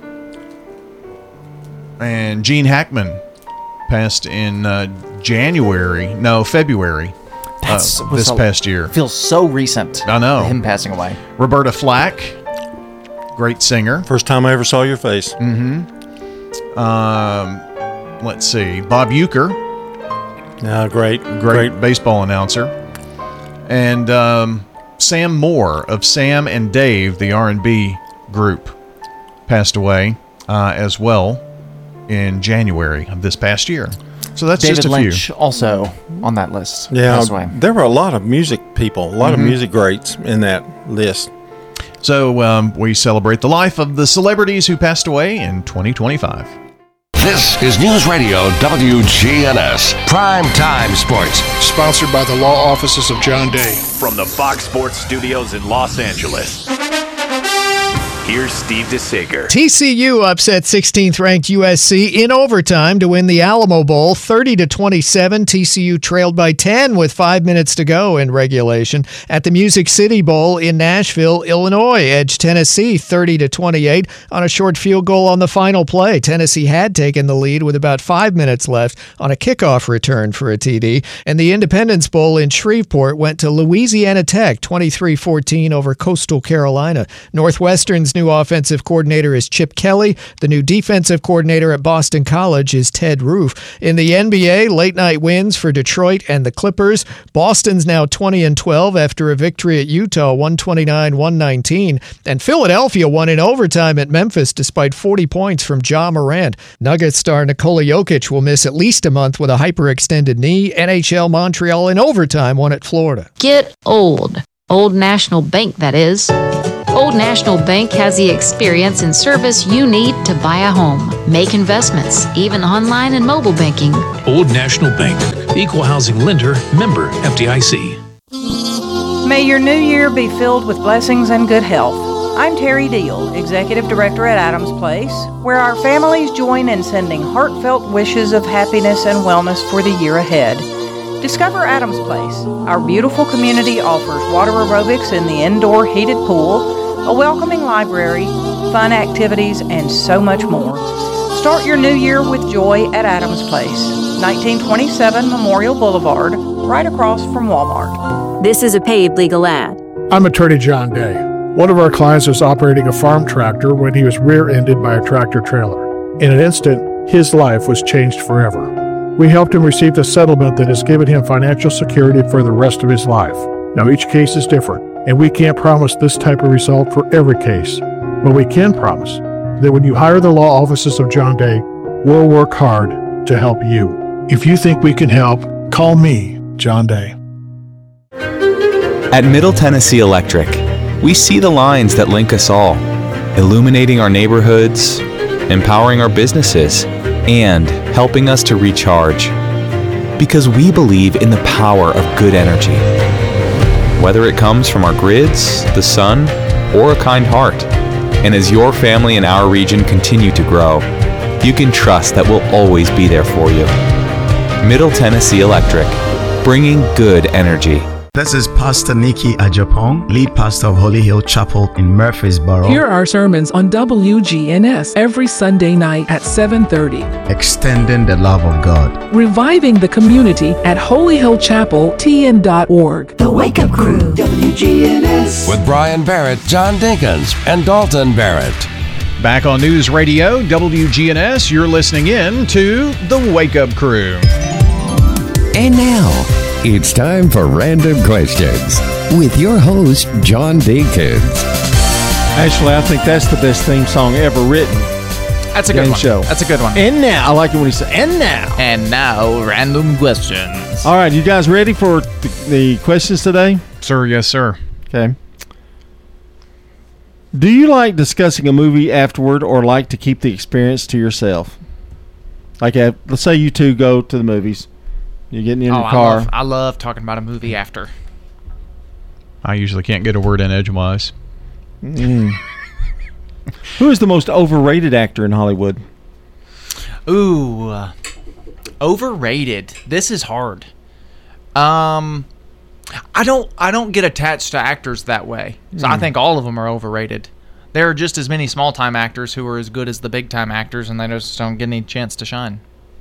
And Gene Hackman passed in uh, January. No, February.
That's
uh,
was
this
so-
past year.
Feels so recent.
I know.
Him passing away.
Roberta Flack. Great singer.
First time I ever saw your face.
Mm-hmm. Um, let's see. Bob Uecker,
Yeah, great.
great, baseball announcer, and um, Sam Moore of Sam and Dave, the R and B group, passed away uh, as well in January of this past year. So that's
David
just a
Lynch
few.
also on that list.
Yeah,
Passed away.
there were a lot of music people, a lot
Mhm.
of music greats in that list.
So um, we celebrate the life of the celebrities who passed away in twenty twenty-five.
This is News Radio W G N S Prime Time Sports.
Sponsored by the law offices of John Day.
From the Fox Sports Studios in Los Angeles, here's Steve DeSager.
T C U upset sixteenth ranked U S C in overtime to win the Alamo Bowl thirty to twenty-seven. T C U trailed by ten with five minutes to go in regulation. At the Music City Bowl in Nashville, Illinois edged Tennessee thirty to twenty-eight on a short field goal on the final play. Tennessee had taken the lead with about five minutes left on a kickoff return for a T D. And the Independence Bowl in Shreveport went to Louisiana Tech twenty-three fourteen over Coastal Carolina. Northwestern's new offensive coordinator is Chip Kelly. The new defensive coordinator at Boston College is Ted Roof. In the N B A, late night wins for Detroit and the Clippers. Boston's now twenty and twelve after a victory at Utah, one twenty-nine to one nineteen. And Philadelphia won in overtime at Memphis despite forty points from Ja Morant. Nuggets star Nikola Jokic will miss at least a month with a hyperextended knee. N H L Montreal in overtime won at Florida.
Get old. Old National Bank, that is. Old National Bank has the experience and service you need to buy a home, make investments, even online and mobile banking.
Old National Bank, the Equal Housing Lender, member F D I C.
May your new year be filled with blessings and good health. I'm Terry Deal, Executive Director at Adams Place, where our families join in sending heartfelt wishes of happiness and wellness for the year ahead. Discover Adams Place. Our beautiful community offers water aerobics in the indoor heated pool, a welcoming library, fun activities, and so much more. Start your new year with joy at Adams Place, nineteen twenty-seven Memorial Boulevard, right across from Walmart.
This is a paid legal ad.
I'm attorney John Day. One of our clients was operating a farm tractor when he was rear-ended by a tractor trailer. In an instant, his life was changed forever. We helped him receive a settlement that has given him financial security for the rest of his life. Now, each case is different, and we can't promise this type of result for every case. But we can promise that when you hire the law offices of John Day, we'll work hard to help you. If you think we can help, call me, John Day.
At Middle Tennessee Electric, we see the lines that link us all, illuminating our neighborhoods, empowering our businesses, and helping us to recharge. Because we believe in the power of good energy. Whether it comes from our grids, the sun, or a kind heart. And as your family and our region continue to grow, you can trust that we'll always be there for you. Middle Tennessee Electric, bringing good energy.
This is Pastor Nikki Ajapong, lead pastor of Holy Hill Chapel in Murfreesboro.
Here are sermons on W G N S every Sunday night at seven thirty.
Extending the love of God.
Reviving the community at Holy Hill Chapel T N dot org.
The Wake Up Crew, W G N S.
With Brian Barrett, John Dinkins, and Dalton Barrett.
Back on News Radio, W G N S, you're listening in to The Wake Up Crew.
And now, it's time for Random Questions with your host, John Dinkins.
Actually, I think that's the best theme song ever written.
That's a good one.
Show.
That's a good one.
And now, I like it when he says, and now.
And now, Random Questions.
All right, you guys ready for the, the questions today?
Sir, yes, sir.
Okay. Do you like discussing a movie afterward or like to keep the experience to yourself? Like, uh, let's say you two go to the movies. You're getting in
oh,
your car.
I love, I love talking about a movie after.
I usually can't get a word in edgewise.
Mm. Who is the most overrated actor in Hollywood?
Ooh, uh, overrated. This is hard. Um, I don't. I don't get attached to actors that way. So mm. I think all of them are overrated. There are just as many small-time actors who are as good as the big-time actors, and they just don't get any chance to shine.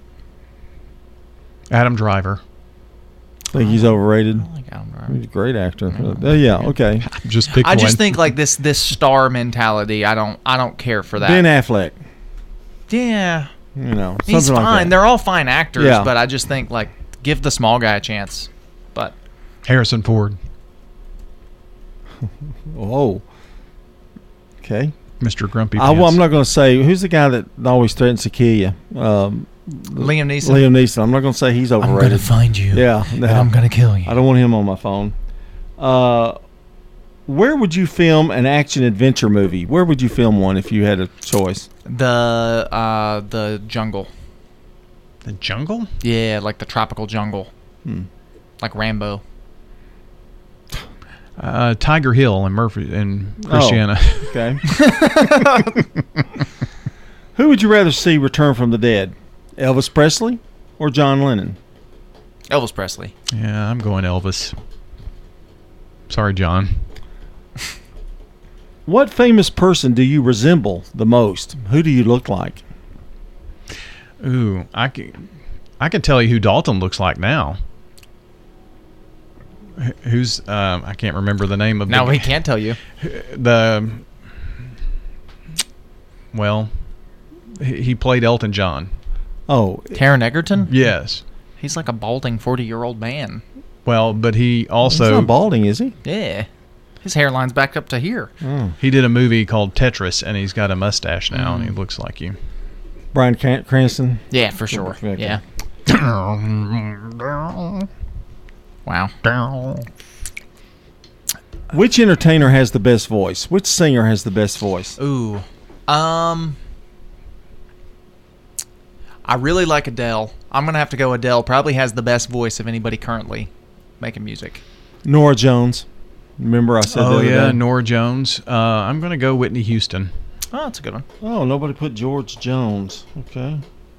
Adam Driver.
I think he's overrated.
I like Adam Driver.
He's a great actor. Uh, yeah, okay.
Just pick
I
one.
just think like this this star mentality. I don't I don't care for that.
Ben Affleck.
Yeah.
You know,
he's fine.
Like
They're all fine actors,
yeah.
but I just think like give the small guy a chance. But
Harrison Ford.
Oh. Okay.
Mister Grumpy
I,
Pants.
well, I'm not going to say who's the guy that always threatens to kill you. Um,
Liam Neeson.
Liam Neeson. I'm not going to say he's overrated.
I'm going to find you.
Yeah.
And I'm going to kill you.
I don't want him on my phone. Uh, where would you film an action adventure movie? Where would you film one if you had a choice?
The uh, the jungle.
The jungle?
Yeah, like the tropical jungle.
Hmm.
Like Rambo.
Uh, Tiger Hill and Murphy and Christiana.
Oh, okay. Who would you rather see return from the dead? Elvis Presley or John Lennon?
Elvis Presley.
Yeah, I'm going Elvis. Sorry, John.
What famous person do you resemble the most? Who do you look like?
Ooh, I can, I can tell you who Dalton looks like now. Who's um, I can't remember the name of.
Now
the,
we can't tell you.
The well, he, he played Elton John.
Oh,
Taron Egerton.
Yes,
he's like a balding forty-year-old man.
Well, but he also
he's not balding, is he?
Yeah, his hairline's back up to here.
Oh.
He did a movie called Tetris, and he's got a mustache now,
Mm.
and he looks like you.
Bryan Cranston.
Yeah, for sure. Yeah. Wow.
Which entertainer has the best voice? Which singer has the best voice?
Ooh. Um, I really like Adele. I'm going to have to go Adele. Probably has the best voice of anybody currently making music.
Norah Jones. Remember I said that?
Oh,
the
yeah,
day?
Norah Jones. Uh, I'm going to go Whitney Houston.
Oh, that's a good one.
Oh, nobody put George Jones. Okay.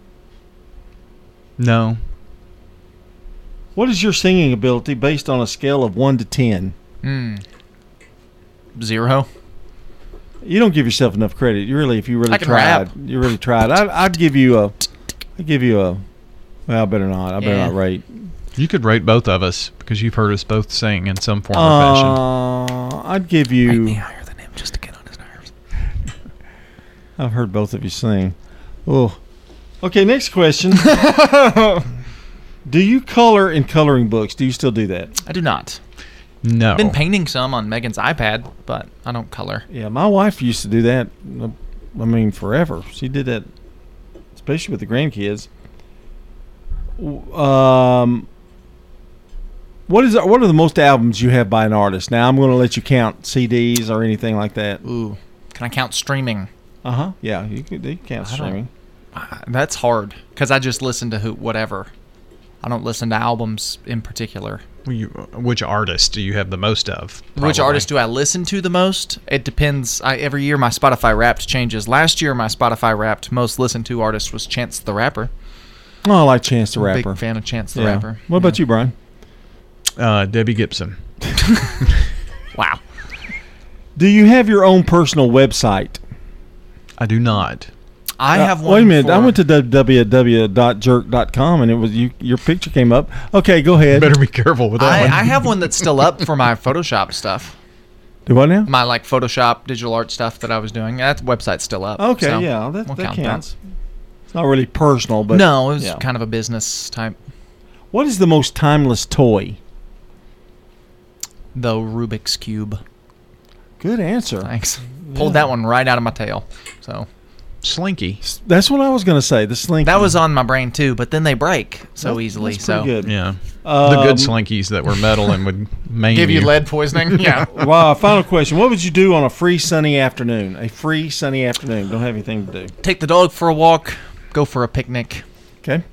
No.
What is your singing ability based on a scale of one to ten?
Hmm. Zero.
You don't give yourself enough credit. You really, if you really
I can
tried,
rap.
you really tried. I, I'd give you a, I'd give you a. Well, I better not. I better
Yeah.
not rate.
You could rate both of us because you've heard us both sing in some form or
Uh,
fashion.
I'd give you.
Rate me higher than him just to get on his nerves.
I've heard both of you sing. Oh. Okay, next question. Do you color in coloring books? Do you still do that?
I do not.
No.
I've been painting some on Megan's iPad, but I don't color.
Yeah, my wife used to do that. I mean, forever. She did that, especially with the grandkids. Um, what is what are the most albums you have by an artist? Now I'm going to let you count C Ds or anything like that.
Ooh, can I count streaming?
Uh huh. Yeah, you could you count
I don't-
streaming.
Uh, That's hard because I just listen to who whatever. I don't listen to albums in particular.
Well, you- Which artist do you have the most of?
Which
probably?
artist do I listen to the most? It depends. I, every year my Spotify Wrapped changes. Last year my Spotify Wrapped most listened to artist was Chance the Rapper.
Oh, I like Chance the
I'm a
Rapper.
Big fan of Chance the
Yeah.
Rapper.
What about you, Brian?
Uh, Debbie Gibson.
Wow.
Do you have your own personal website?
I do not.
I
Uh,
have one.
Wait a minute. I
for-
went to w w w dot jerk dot com and it was you. Your picture came up. Okay, go ahead.
Better be careful with that
I,
one.
I have one that's still up for my Photoshop stuff.
Do what now?
My like Photoshop digital art stuff that I was doing. That website's still up.
Okay,
so
yeah, that,
we'll
that
count
counts. It's not really personal, but
no, it was
yeah.
kind of a business type.
What is the most timeless toy?
The Rubik's Cube.
Good answer.
Thanks. Pulled that one right out of my tail. So
Slinky.
That's what I was going to say. The Slinky.
that was on my brain too, but then they break so
That-
easily.
that's
So
pretty good.
Yeah. the
Um,
good Slinkies that were metal and would maim
give you lead poisoning. Yeah.
Wow. Final question. What would you do on a free sunny afternoon? A free sunny afternoon. Don't have anything to do.
Take the dog for a walk. Go for a picnic.
Okay.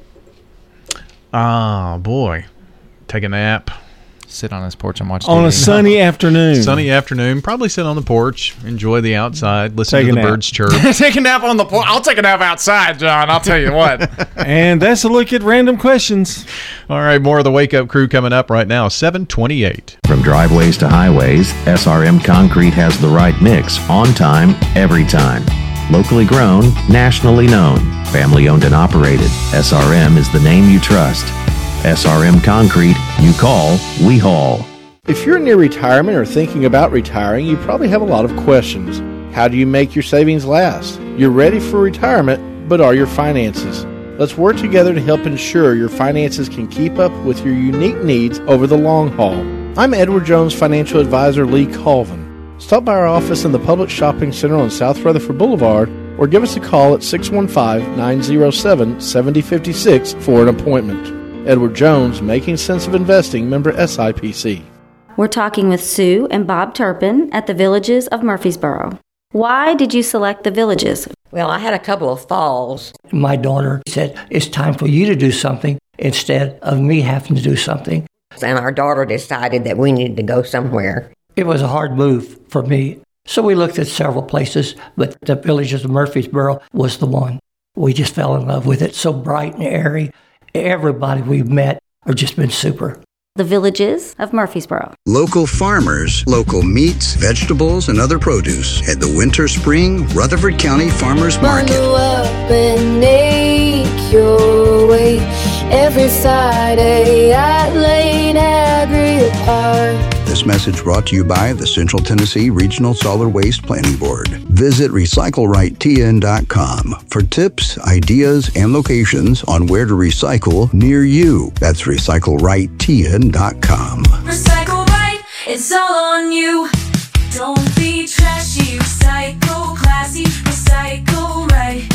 Oh, boy. Take a nap.
Sit on his porch and watch
On
T V.
a sunny afternoon.
Sunny afternoon. Probably sit on the porch, enjoy the outside, listen
Take
to
a
the
nap.
birds chirp.
Take a nap on the porch. I'll take a nap outside, John. I'll tell you what.
And that's a look at random questions.
All right, more of the Wake Up Crew coming up right now, seven twenty-eight.
From driveways to highways, S R M Concrete has the right mix, on time, every time. Locally grown, nationally known, family owned and operated. S R M is the name you trust. S R M Concrete, you call, we haul.
If you're near retirement or thinking about retiring, you probably have a lot of questions. How do you make your savings last? You're ready for retirement, but are your finances? Let's work together to help ensure your finances can keep up with your unique needs over the long haul. I'm Edward Jones Financial Advisor Lee Colvin. Stop by our office in the Public Shopping Center on South Rutherford Boulevard or give us a call at six one five, nine zero seven, seven zero five six for an appointment. Edward Jones, Making Sense of Investing, member S I P C.
We're talking with Sue and Bob Turpin at the Villages of Murfreesboro. Why did you select the Villages?
Well, I had a couple of falls.
My daughter said, it's time for you to do something instead of me having to do something.
And our daughter decided that we needed to go somewhere.
It was a hard move for me. So we looked at several places, but the Villages of Murfreesboro was the one. We just fell in love with it. So bright and airy. Everybody we've met have just been super.
The Villages of Murfreesboro.
Local farmers, local meats, vegetables, and other produce at the Winter Spring Rutherford County Farmers Market.
Bundle up and make your way every Friday at Lane Agri Park.
This message brought to you by the Central Tennessee Regional Solid Waste Planning Board. Visit recycle right T N dot com for tips, ideas, and locations on where to recycle near you. That's recycle right T N dot com.
Recycle right, it's all on you. Don't be trashy, recycle classy, recycle right,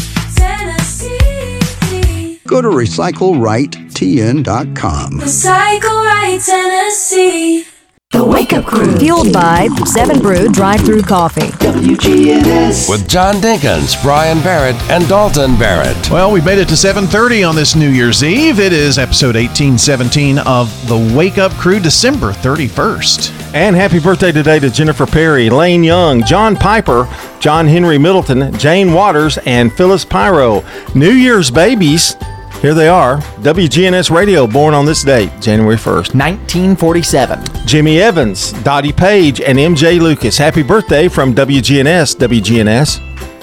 Tennessee.
Go to recycle right T N dot com.
Recycle right, Tennessee.
The Wake Up Crew.
Fueled by seven Brew Drive-Thru Coffee.
W G N S.
With John Dinkins, Brian Barrett, and Dalton Barrett.
Well, we've made it to seven thirty on this New Year's Eve. It is episode eighteen seventeen of The Wake Up Crew, December thirty-first.
And happy birthday today to Jennifer Perry, Lane Young, John Piper, John Henry Middleton, Jane Waters, and Phyllis Pyro. New Year's babies. Here they are. W G N S Radio, born on this date, January first.
nineteen forty-seven.
Jimmy Evans, Dottie Page, and M J Lucas. Happy birthday from W G N S, W G N S.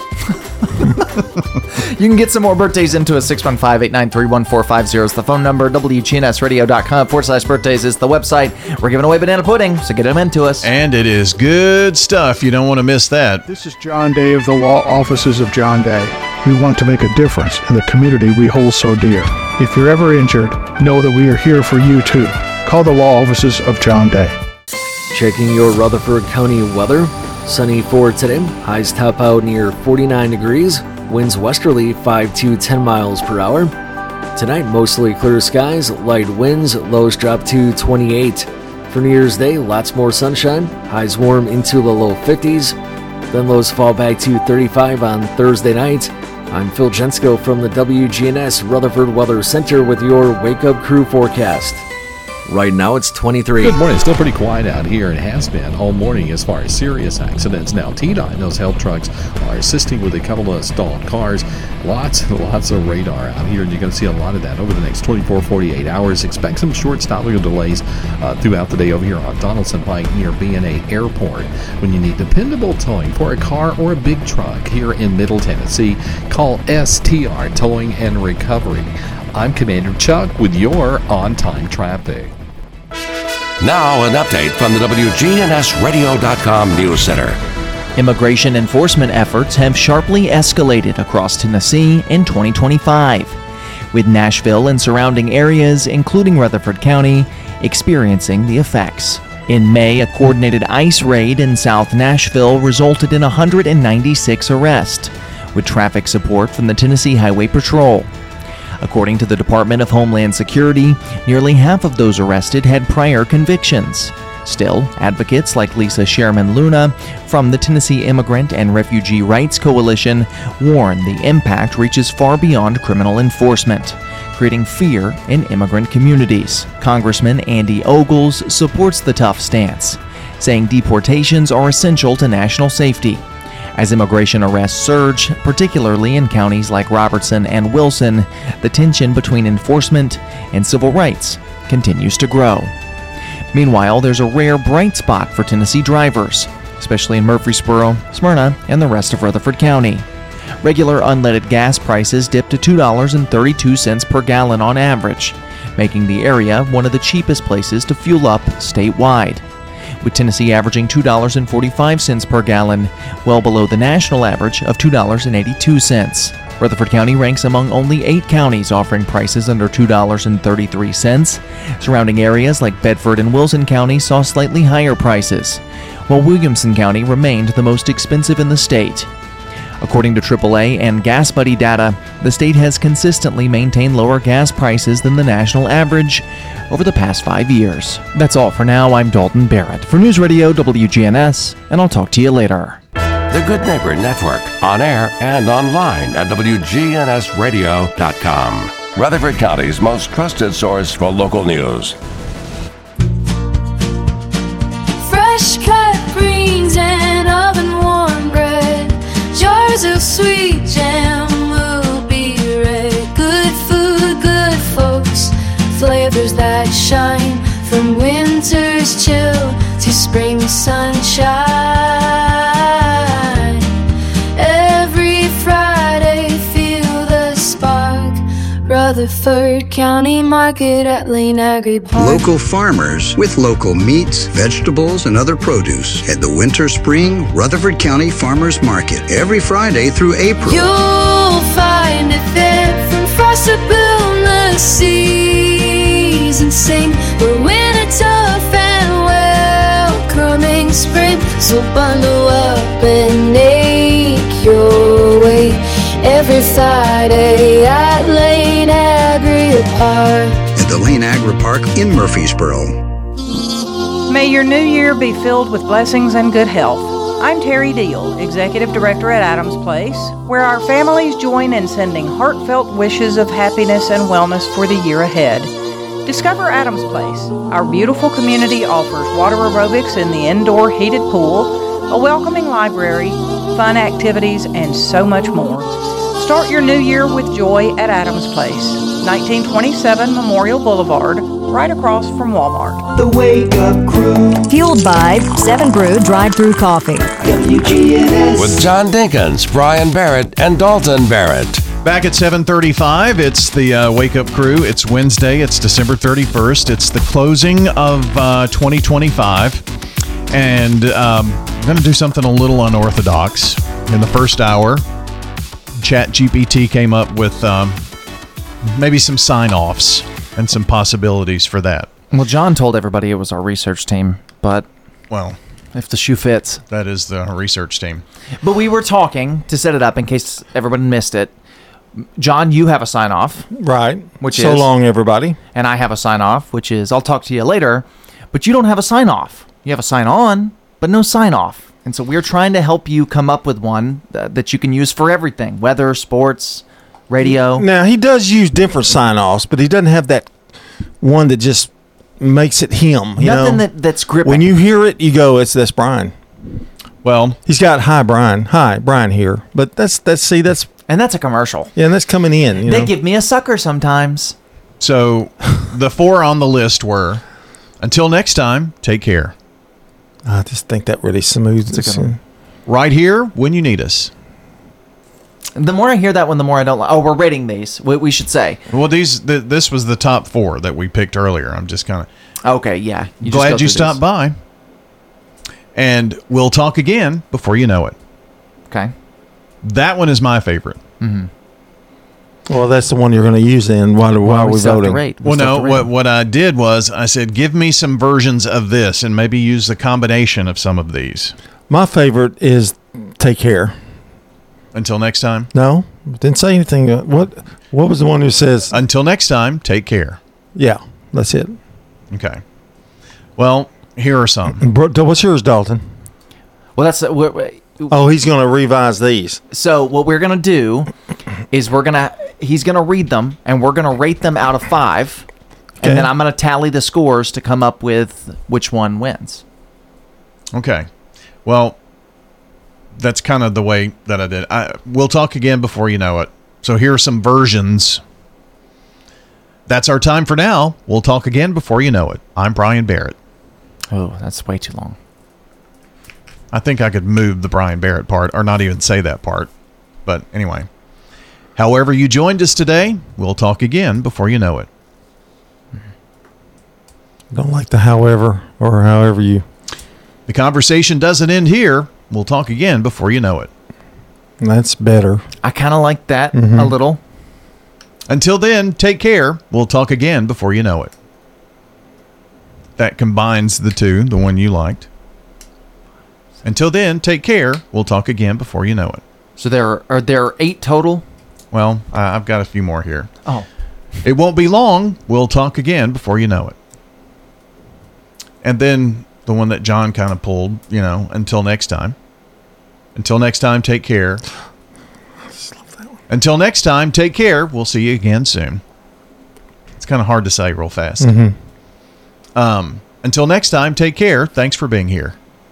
You can get some more birthdays into a six one five, eight nine three, one four five zero is the phone number. W G N S radio dot com forward slash birthdays is the website. We're giving away banana pudding, so get them into us.
And it is good stuff. You don't want to miss that.
This is John Day of the Law Offices of John Day. We want to make a difference in the community we hold so dear. If you're ever injured, know that we are here for you too. Call the Law Offices of John Day.
Checking your Rutherford County weather. Sunny for today. Highs top out near forty-nine degrees. Winds westerly five to ten miles per hour. Tonight, mostly clear skies, light winds, lows drop to twenty-eight. For New Year's Day, lots more sunshine, highs warm into the low fifties. Then lows fall back to thirty-five on Thursday night. I'm Phil Jensko from the W G N S Rutherford Weather Center with your Wake Up Crew forecast. Right now it's twenty-three.
Good morning. Still pretty quiet out here. It has been all morning as far as serious accidents. Now T DOT and those help trucks are assisting with a couple of stalled cars. Lots and lots of radar out here, and you're going to see a lot of that over the next twenty-four, forty-eight hours. Expect some short stopping delays uh, throughout the day over here on Donaldson Pike near B and A Airport. When you need dependable towing for a car or a big truck here in Middle Tennessee, call S T R Towing and Recovery. I'm Commander Chuck with your on-time traffic.
Now an update from the W G N S radio dot com News Center.
Immigration enforcement efforts have sharply escalated across Tennessee in twenty twenty-five, with Nashville and surrounding areas, including Rutherford County, experiencing the effects. In May, a coordinated ICE raid in South Nashville resulted in one hundred ninety-six arrests, with traffic support from the Tennessee Highway Patrol. According to the Department of Homeland Security, nearly half of those arrested had prior convictions. Still, advocates like Lisa Sherman Luna from the Tennessee Immigrant and Refugee Rights Coalition warn the impact reaches far beyond criminal enforcement, creating fear in immigrant communities. Congressman Andy Ogles supports the tough stance, saying deportations are essential to national safety. As immigration arrests surge, particularly in counties like Robertson and Wilson, the tension between enforcement and civil rights continues to grow. Meanwhile, there's a rare bright spot for Tennessee drivers, especially in Murfreesboro, Smyrna, and the rest of Rutherford County. Regular unleaded gas prices dipped to two dollars and thirty-two cents per gallon on average, making the area one of the cheapest places to fuel up statewide, with Tennessee averaging two dollars and forty-five cents per gallon, well below the national average of two dollars and eighty-two cents. Rutherford County ranks among only eight counties offering prices under two dollars and thirty-three cents. Surrounding areas like Bedford and Wilson County saw slightly higher prices, while Williamson County remained the most expensive in the state. According to triple A and Gas Buddy data, the state has consistently maintained lower gas prices than the national average over the past five years. That's all for now. I'm Dalton Barrett for News Radio W G N S, and I'll talk to you later.
The Good Neighbor Network, on air and online at W G N S radio dot com. Rutherford County's most trusted source for local news.
Fresh cut greens and oven warm bread, jars of sweet jam will be red. Good food, good folks, flavors that shine from winter's chill to spring sunshine. Every Friday, feel the spark. Rutherford County Market at Lane Agri Park.
Local farmers with local meats, vegetables, and other produce at the Winter Spring Rutherford County Farmers Market every Friday through April.
You'll find it there from frost to bloom the seas and sing. We're winter tough and welcoming spring. So bundle up and make your way every Friday at Lane Agri Park.
At the Lane Agri Park in Murfreesboro.
May your new year be filled with blessings and good health. I'm Terry Deal, Executive Director at Adams Place, where our families join in sending heartfelt wishes of happiness and wellness for the year ahead. Discover Adams Place. Our beautiful community offers water aerobics in the indoor heated pool, a welcoming library, fun activities, and so much more. Start your new year with joy at Adams Place, nineteen twenty-seven Memorial Boulevard, right across from Walmart.
The Wake Up Crew.
Fueled by Seven Brew Drive-Thru Coffee.
W G N S.
With John Dinkins, Brian Barrett, and Dalton Barrett.
Back at seven thirty-five, it's the uh, Wake Up Crew. It's Wednesday. It's December thirty-first. It's the closing of uh, twenty twenty-five. And um, I'm going to do something a little unorthodox. In the first hour, ChatGPT came up with um, maybe some sign-offs and some possibilities for that.
Well, John told everybody it was our research team, but
well,
if the shoe fits.
That is the research team.
But we were talking to set it up in case everybody missed it. John, you have a sign off.
Right.
Which
so
is,
long, everybody.
And I have a sign off, which is I'll talk to you later, but you don't have a sign off. You have a sign on, but no sign off. And so we're trying to help you come up with one uh, that you can use for everything, weather, sports, radio.
Now, he does use different sign-offs, but he doesn't have that one that just makes it him. You
Nothing
know?
that, that's gripping.
When you hear it, you go, it's this Brian.
Well,
he's got, hi, Brian. Hi, Brian here. But that's, that's see, that's...
And that's a commercial.
Yeah, and that's coming in. You
they
know?
give me a sucker sometimes.
So the four on the list were, until next time, take care.
I just think that really smooths it.
Right here when you need us.
The more I hear that one, the more I don't like. Oh, we're rating these. We, we should say.
Well, these th- this was the top four that we picked earlier. I'm just kind
of okay. Yeah,
you glad you stopped by. And we'll talk again before you know it.
Okay.
That one is my favorite.
Mm-hmm.
Well, that's the one you're going to use then. Why, why, why are we, we voting?
We well, no, what, what I did was I said, give me some versions of this and maybe use the combination of some of these.
My favorite is take care.
Until next time?
No, didn't say anything. Uh, what What was the one who says?
Until next time, take care.
Yeah, that's it.
Okay. Well, here are some.
What's yours, Dalton?
Well, that's... Uh, we're, we're,
oh, he's going to revise these.
So what we're going to do is we're going to... He's going to read them, and we're going to rate them out of five. Okay. And then I'm going to tally the scores to come up with which one wins.
Okay. Well, that's kind of the way that I did. I, we'll talk again before you know it. So here are some versions. That's our time for now. We'll talk again before you know it. I'm Brian Barrett.
Oh, that's way too long.
I think I could move the Brian Barrett part, or not even say that part. But anyway. However you joined us today, we'll talk again before you know it.
Don't like the however or however you...
The conversation doesn't end here. We'll talk again before you know it.
That's better.
I kind of like that
mm-hmm.
a little.
Until then, take care. We'll talk again before you know it. That combines the two, the one you liked. Until then, take care. We'll talk again before you know it.
So there are, are there eight total?
Well, uh, I've got a few more here.
Oh.
It won't be long. We'll talk again before you know it. And then the one that John kind of pulled, you know, until next time. Until next time, take care.
I just love that one.
Until next time, take care. We'll see you again soon. It's kind of hard to say real fast.
Mm-hmm.
Um, until next time, take care. Thanks for being here.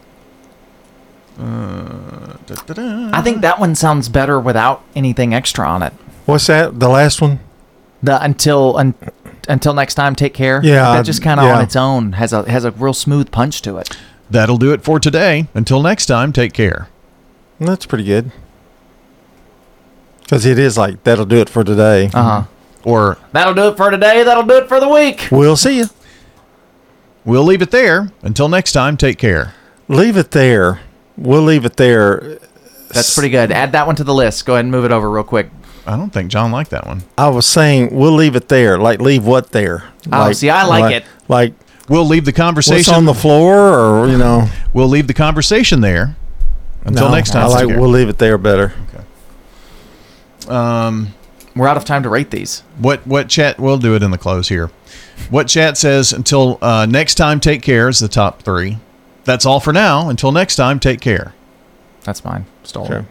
Uh, da, da, da.
I think that one sounds better without anything extra on it.
What's that? The last one?
The until un, until next time, take care.
Yeah,
that just kind of
yeah.
on its own has a has a real smooth punch to it.
That'll do it for today. Until next time, take care.
That's pretty good. Because it is like, that'll do it for today.
Uh huh.
Or
that'll do it for today. That'll do it for the week.
We'll see you.
We'll leave it there. Until next time, take care.
Leave it there. We'll leave it there.
That's pretty good. Add that one to the list. Go ahead and move it over real quick.
I don't think John liked that one.
I was saying we'll leave it there. Like, leave what there?
Oh,
like,
see, I like,
like
it.
Like,
we'll leave the conversation.
What's on the floor, or, you know.
We'll leave the conversation there. Until
no,
next time.
I like we'll leave it there better.
Okay. Um,
we're out of time to rate these.
What what chat? We'll do it in the close here. What chat says until uh, next time, take care is the top three. That's all for now. Until next time, take care.
That's mine. Stolen.
Sure.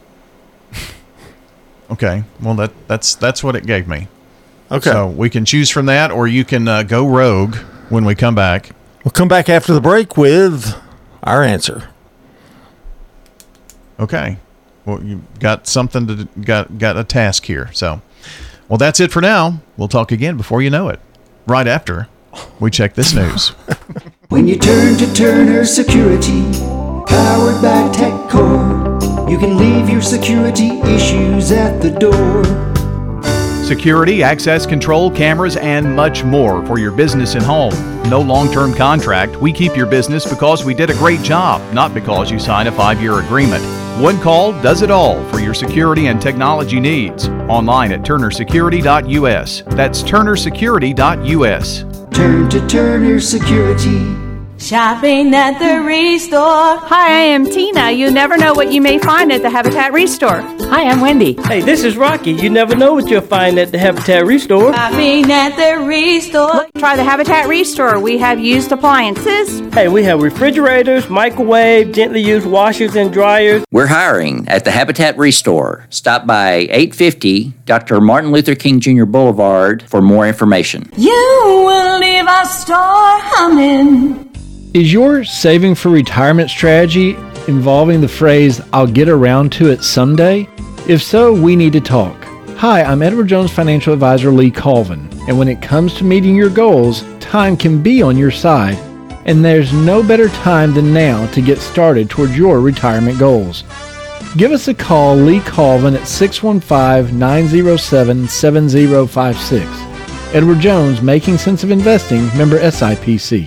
Okay. Well, that that's that's what it gave me.
Okay.
So we can choose from that, or you can uh, go rogue when we come back.
We'll come back after the break with our answer.
Okay. Well, you got something to got got a task here. So, well, that's it for now. We'll talk again before you know it. Right after we check this news.
When you turn to Turner Security, powered by TechCore, you can leave your security issues at the door.
Security, access control, cameras, and much more for your business and home. No long-term contract. We keep your business because we did a great job, not because you signed a five-year agreement. One call does it all for your security and technology needs. Online at turner security dot U S. That's turner security dot U S.
Turn to Turner Security.
Shopping at the Restore.
Hi, I am Tina. You never know what you may find at the Habitat Restore.
Hi, I'm Wendy. Hey, this is Rocky. You never know what you'll find at the Habitat Restore.
Shopping at the Restore.
Look, try the Habitat Restore. We have used appliances.
Hey, we have refrigerators, microwave, gently used washers and dryers.
We're hiring at the Habitat Restore. Stop by eight fifty Doctor Martin Luther King Junior Boulevard for more information.
You will leave our store humming.
Is your saving for retirement strategy involving the phrase, I'll get around to it someday? If so, we need to talk. Hi, I'm Edward Jones Financial Advisor Lee Colvin, and when it comes to meeting your goals, time can be on your side, and there's no better time than now to get started towards your retirement goals. Give us a call, Lee Colvin, at six one five, nine zero seven, seven zero five six. Edward Jones, Making Sense of Investing, member S I P C.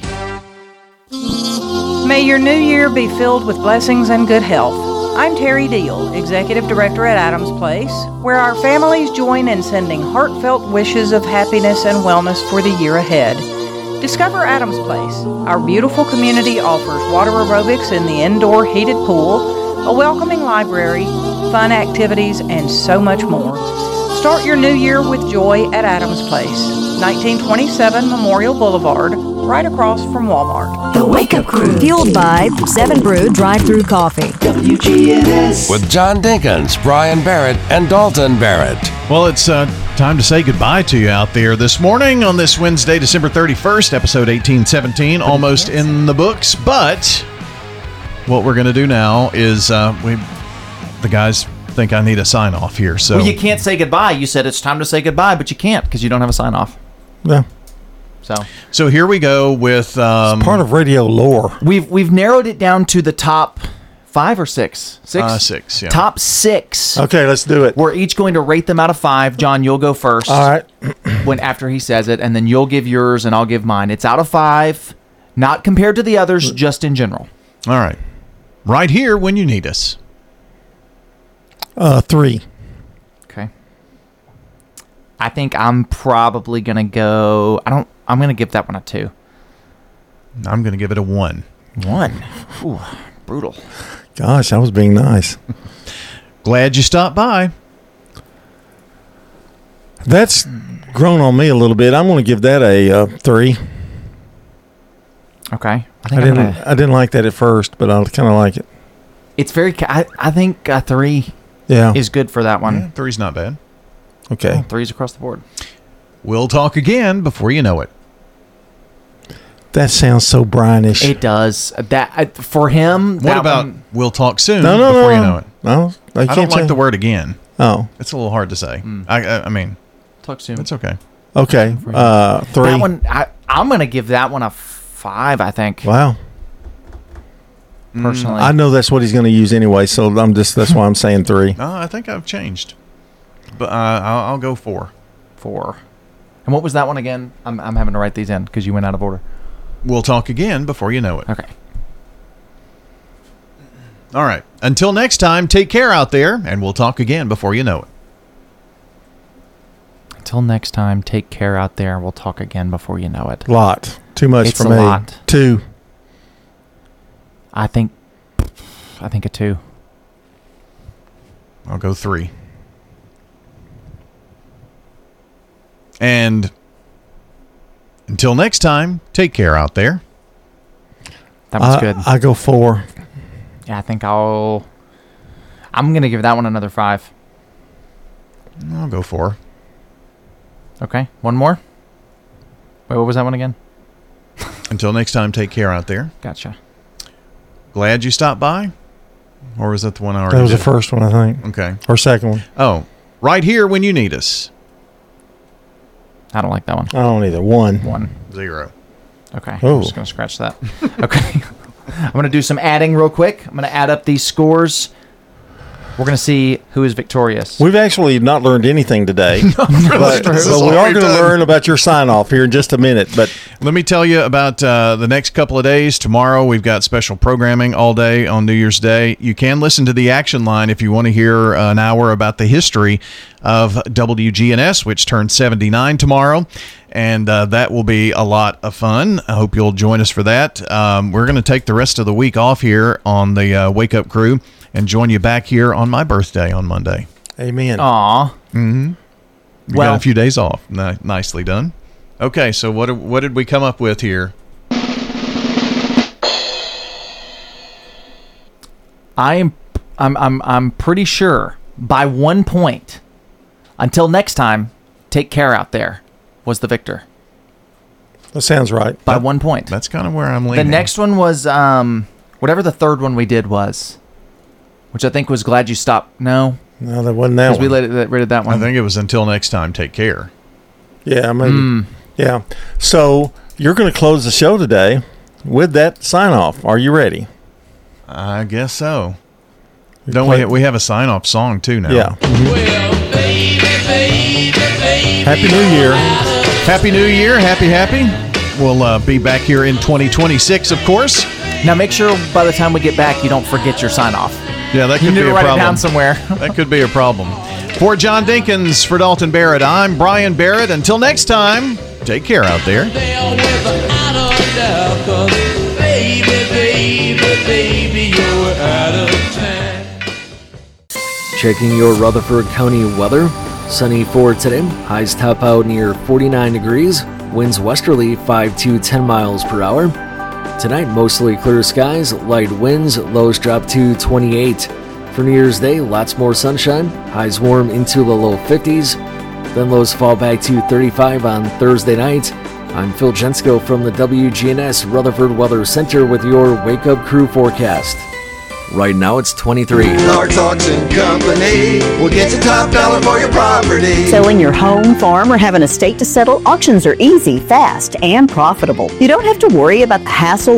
May your new year be filled with blessings and good health. I'm Terry Deal, Executive Director at Adams Place, where our families join in sending heartfelt wishes of happiness and wellness for the year ahead. Discover Adams Place. Our beautiful community offers water aerobics in the indoor heated pool, a welcoming library, fun activities, and so much more. Start your new year with joy at Adams Place, nineteen twenty-seven Memorial Boulevard, right across from Walmart.
The Wake Up Crew. Fueled by Seven Brew Drive-Thru Coffee.
W G N S.
With John Dinkins, Brian Barrett, and Dalton Barrett.
Well, it's uh, time to say goodbye to you out there this morning on this Wednesday, December thirty-first, episode eighteen seventeen, almost in the books. But what we're going to do now is uh, we, the guys think I need a sign off here. So
well, you can't say goodbye. You said it's time to say goodbye, but you can't because you don't have a sign off.
Yeah.
So,
so here we go with um,
it's part of radio lore.
We've we've narrowed it down to the top five or six. Six.
Uh, six. Yeah.
Top six.
Okay, let's do it.
We're each going to rate them out of five. John, you'll go first.
All right.
when after he says it, and then you'll give yours, and I'll give mine. It's out of five, not compared to the others, just in general.
All right. Right here when you need us.
Uh, three.
Okay. I think I'm probably gonna go. I don't. I'm gonna give that one a two.
I'm gonna give it a one.
One. Ooh, brutal.
Gosh, I was being nice.
Glad you stopped by.
That's grown on me a little bit. I'm going to give that a uh, three.
Okay. I,
I
think
didn't.
gonna,
I didn't like that at first, but I kind of like it.
It's very. I, I think a three.
Yeah.
Is good for that one.
Yeah, three's not bad.
Okay.
Oh, three's across the board.
We'll talk again before you know it.
That sounds so Brian-ish.
It does. That uh, for him.
What about one, we'll talk soon
no, no,
before
no,
you know it?
No, I,
I
can't
don't like
say.
the word again.
Oh,
it's a little hard to say. Mm. I, I, I mean,
talk soon.
It's okay.
Okay, uh, three.
That one, I, I'm gonna give that one a five. I think.
Wow.
Personally,
I know that's what he's going to use anyway, so I'm just that's why I'm saying three.
No, I think I've changed, but uh, I'll, I'll go four.
Four. And what was that one again? I'm I'm having to write these in because you went out of order.
We'll talk again before you know it.
Okay.
All right. Until next time, take care out there, and we'll talk again before you know it.
Until next time, take care out there. We'll talk again before you know it.
Lot. Too much
it's
for
a
me.
Lot.
Two.
I think. I think a two.
I'll go three.
And until next time, take care out there.
That one's
I,
good.
I go four.
Yeah, I think I'll. I'm gonna give that one another five.
I'll go four.
Okay, one more. Wait, what was that one again?
Until next time, take care out there.
Gotcha.
Glad you stopped by? Or was that the one I already
That was
did?
the first one, I think.
Okay.
Or second one.
Oh, right here when you need us.
I don't like that one.
I don't either. One.
One.
Zero.
Okay.
Oh.
I'm just going to scratch that. Okay. I'm going to do some adding real quick. I'm going to add up these scores. We're going to see who is victorious.
We've actually not learned anything today.
no,
but,
really,
but we are going to learn about your sign-off here in just a minute. But
let me tell you about uh, the next couple of days. Tomorrow we've got special programming all day on New Year's Day. You can listen to the Action Line if you want to hear an hour about the history of W G N S, which turns seventy-nine tomorrow. And uh, that will be a lot of fun. I hope you'll join us for that. Um, we're going to take the rest of the week off here on the uh, Wake Up Crew and join you back here on my birthday on Monday.
Amen.
Aw.
Mm-hmm. We
Well-
got a few days off. Ni- nicely done. Okay, so what what did we come up with here?
I am I'm I'm I'm pretty sure by one point. Until next time, take care out there was the victor.
that sounds right.
By one point.
That's kind of where I'm
The
leaning.
next one was um whatever the third one we did was, which I think was Glad You Stopped. No,
No, that wasn't that
because we
one.
let it rid of that one.
I think it was Until Next Time, Take Care.
Yeah, maybe.
Mm.
Yeah. So you're going to close the show today with that sign-off. Are you ready?
I guess so. Don't we? We have a sign-off song too now.
Yeah. Happy New Year.
Happy New Year. Happy, happy. We'll uh, be back here in twenty twenty-six, of course.
Now make sure by the time we get back, you don't forget your sign off.
Yeah, that
You
could
need
be
to
a
write it
problem.
down somewhere.
That could be a problem. For John Dinkins, for Dalton Barrett, I'm Brian Barrett. Until next time, take care out there.
Checking your Rutherford County weather. Sunny for today. Highs top out near forty-nine degrees. Winds westerly five to ten miles per hour. Tonight, mostly clear skies, light winds, lows drop to twenty-eight. For New Year's Day, lots more sunshine, highs warm into the low fifties. Then lows fall back to thirty-five on Thursday night. I'm Phil Jensko from the W G N S Rutherford Weather Center with your Wake Up Crew forecast. Right now it's twenty-three.
Clark's Auction Company will get you top dollar for your property.
Selling your home, farm, or have an estate to settle, auctions are easy, fast, and profitable. You don't have to worry about the hassle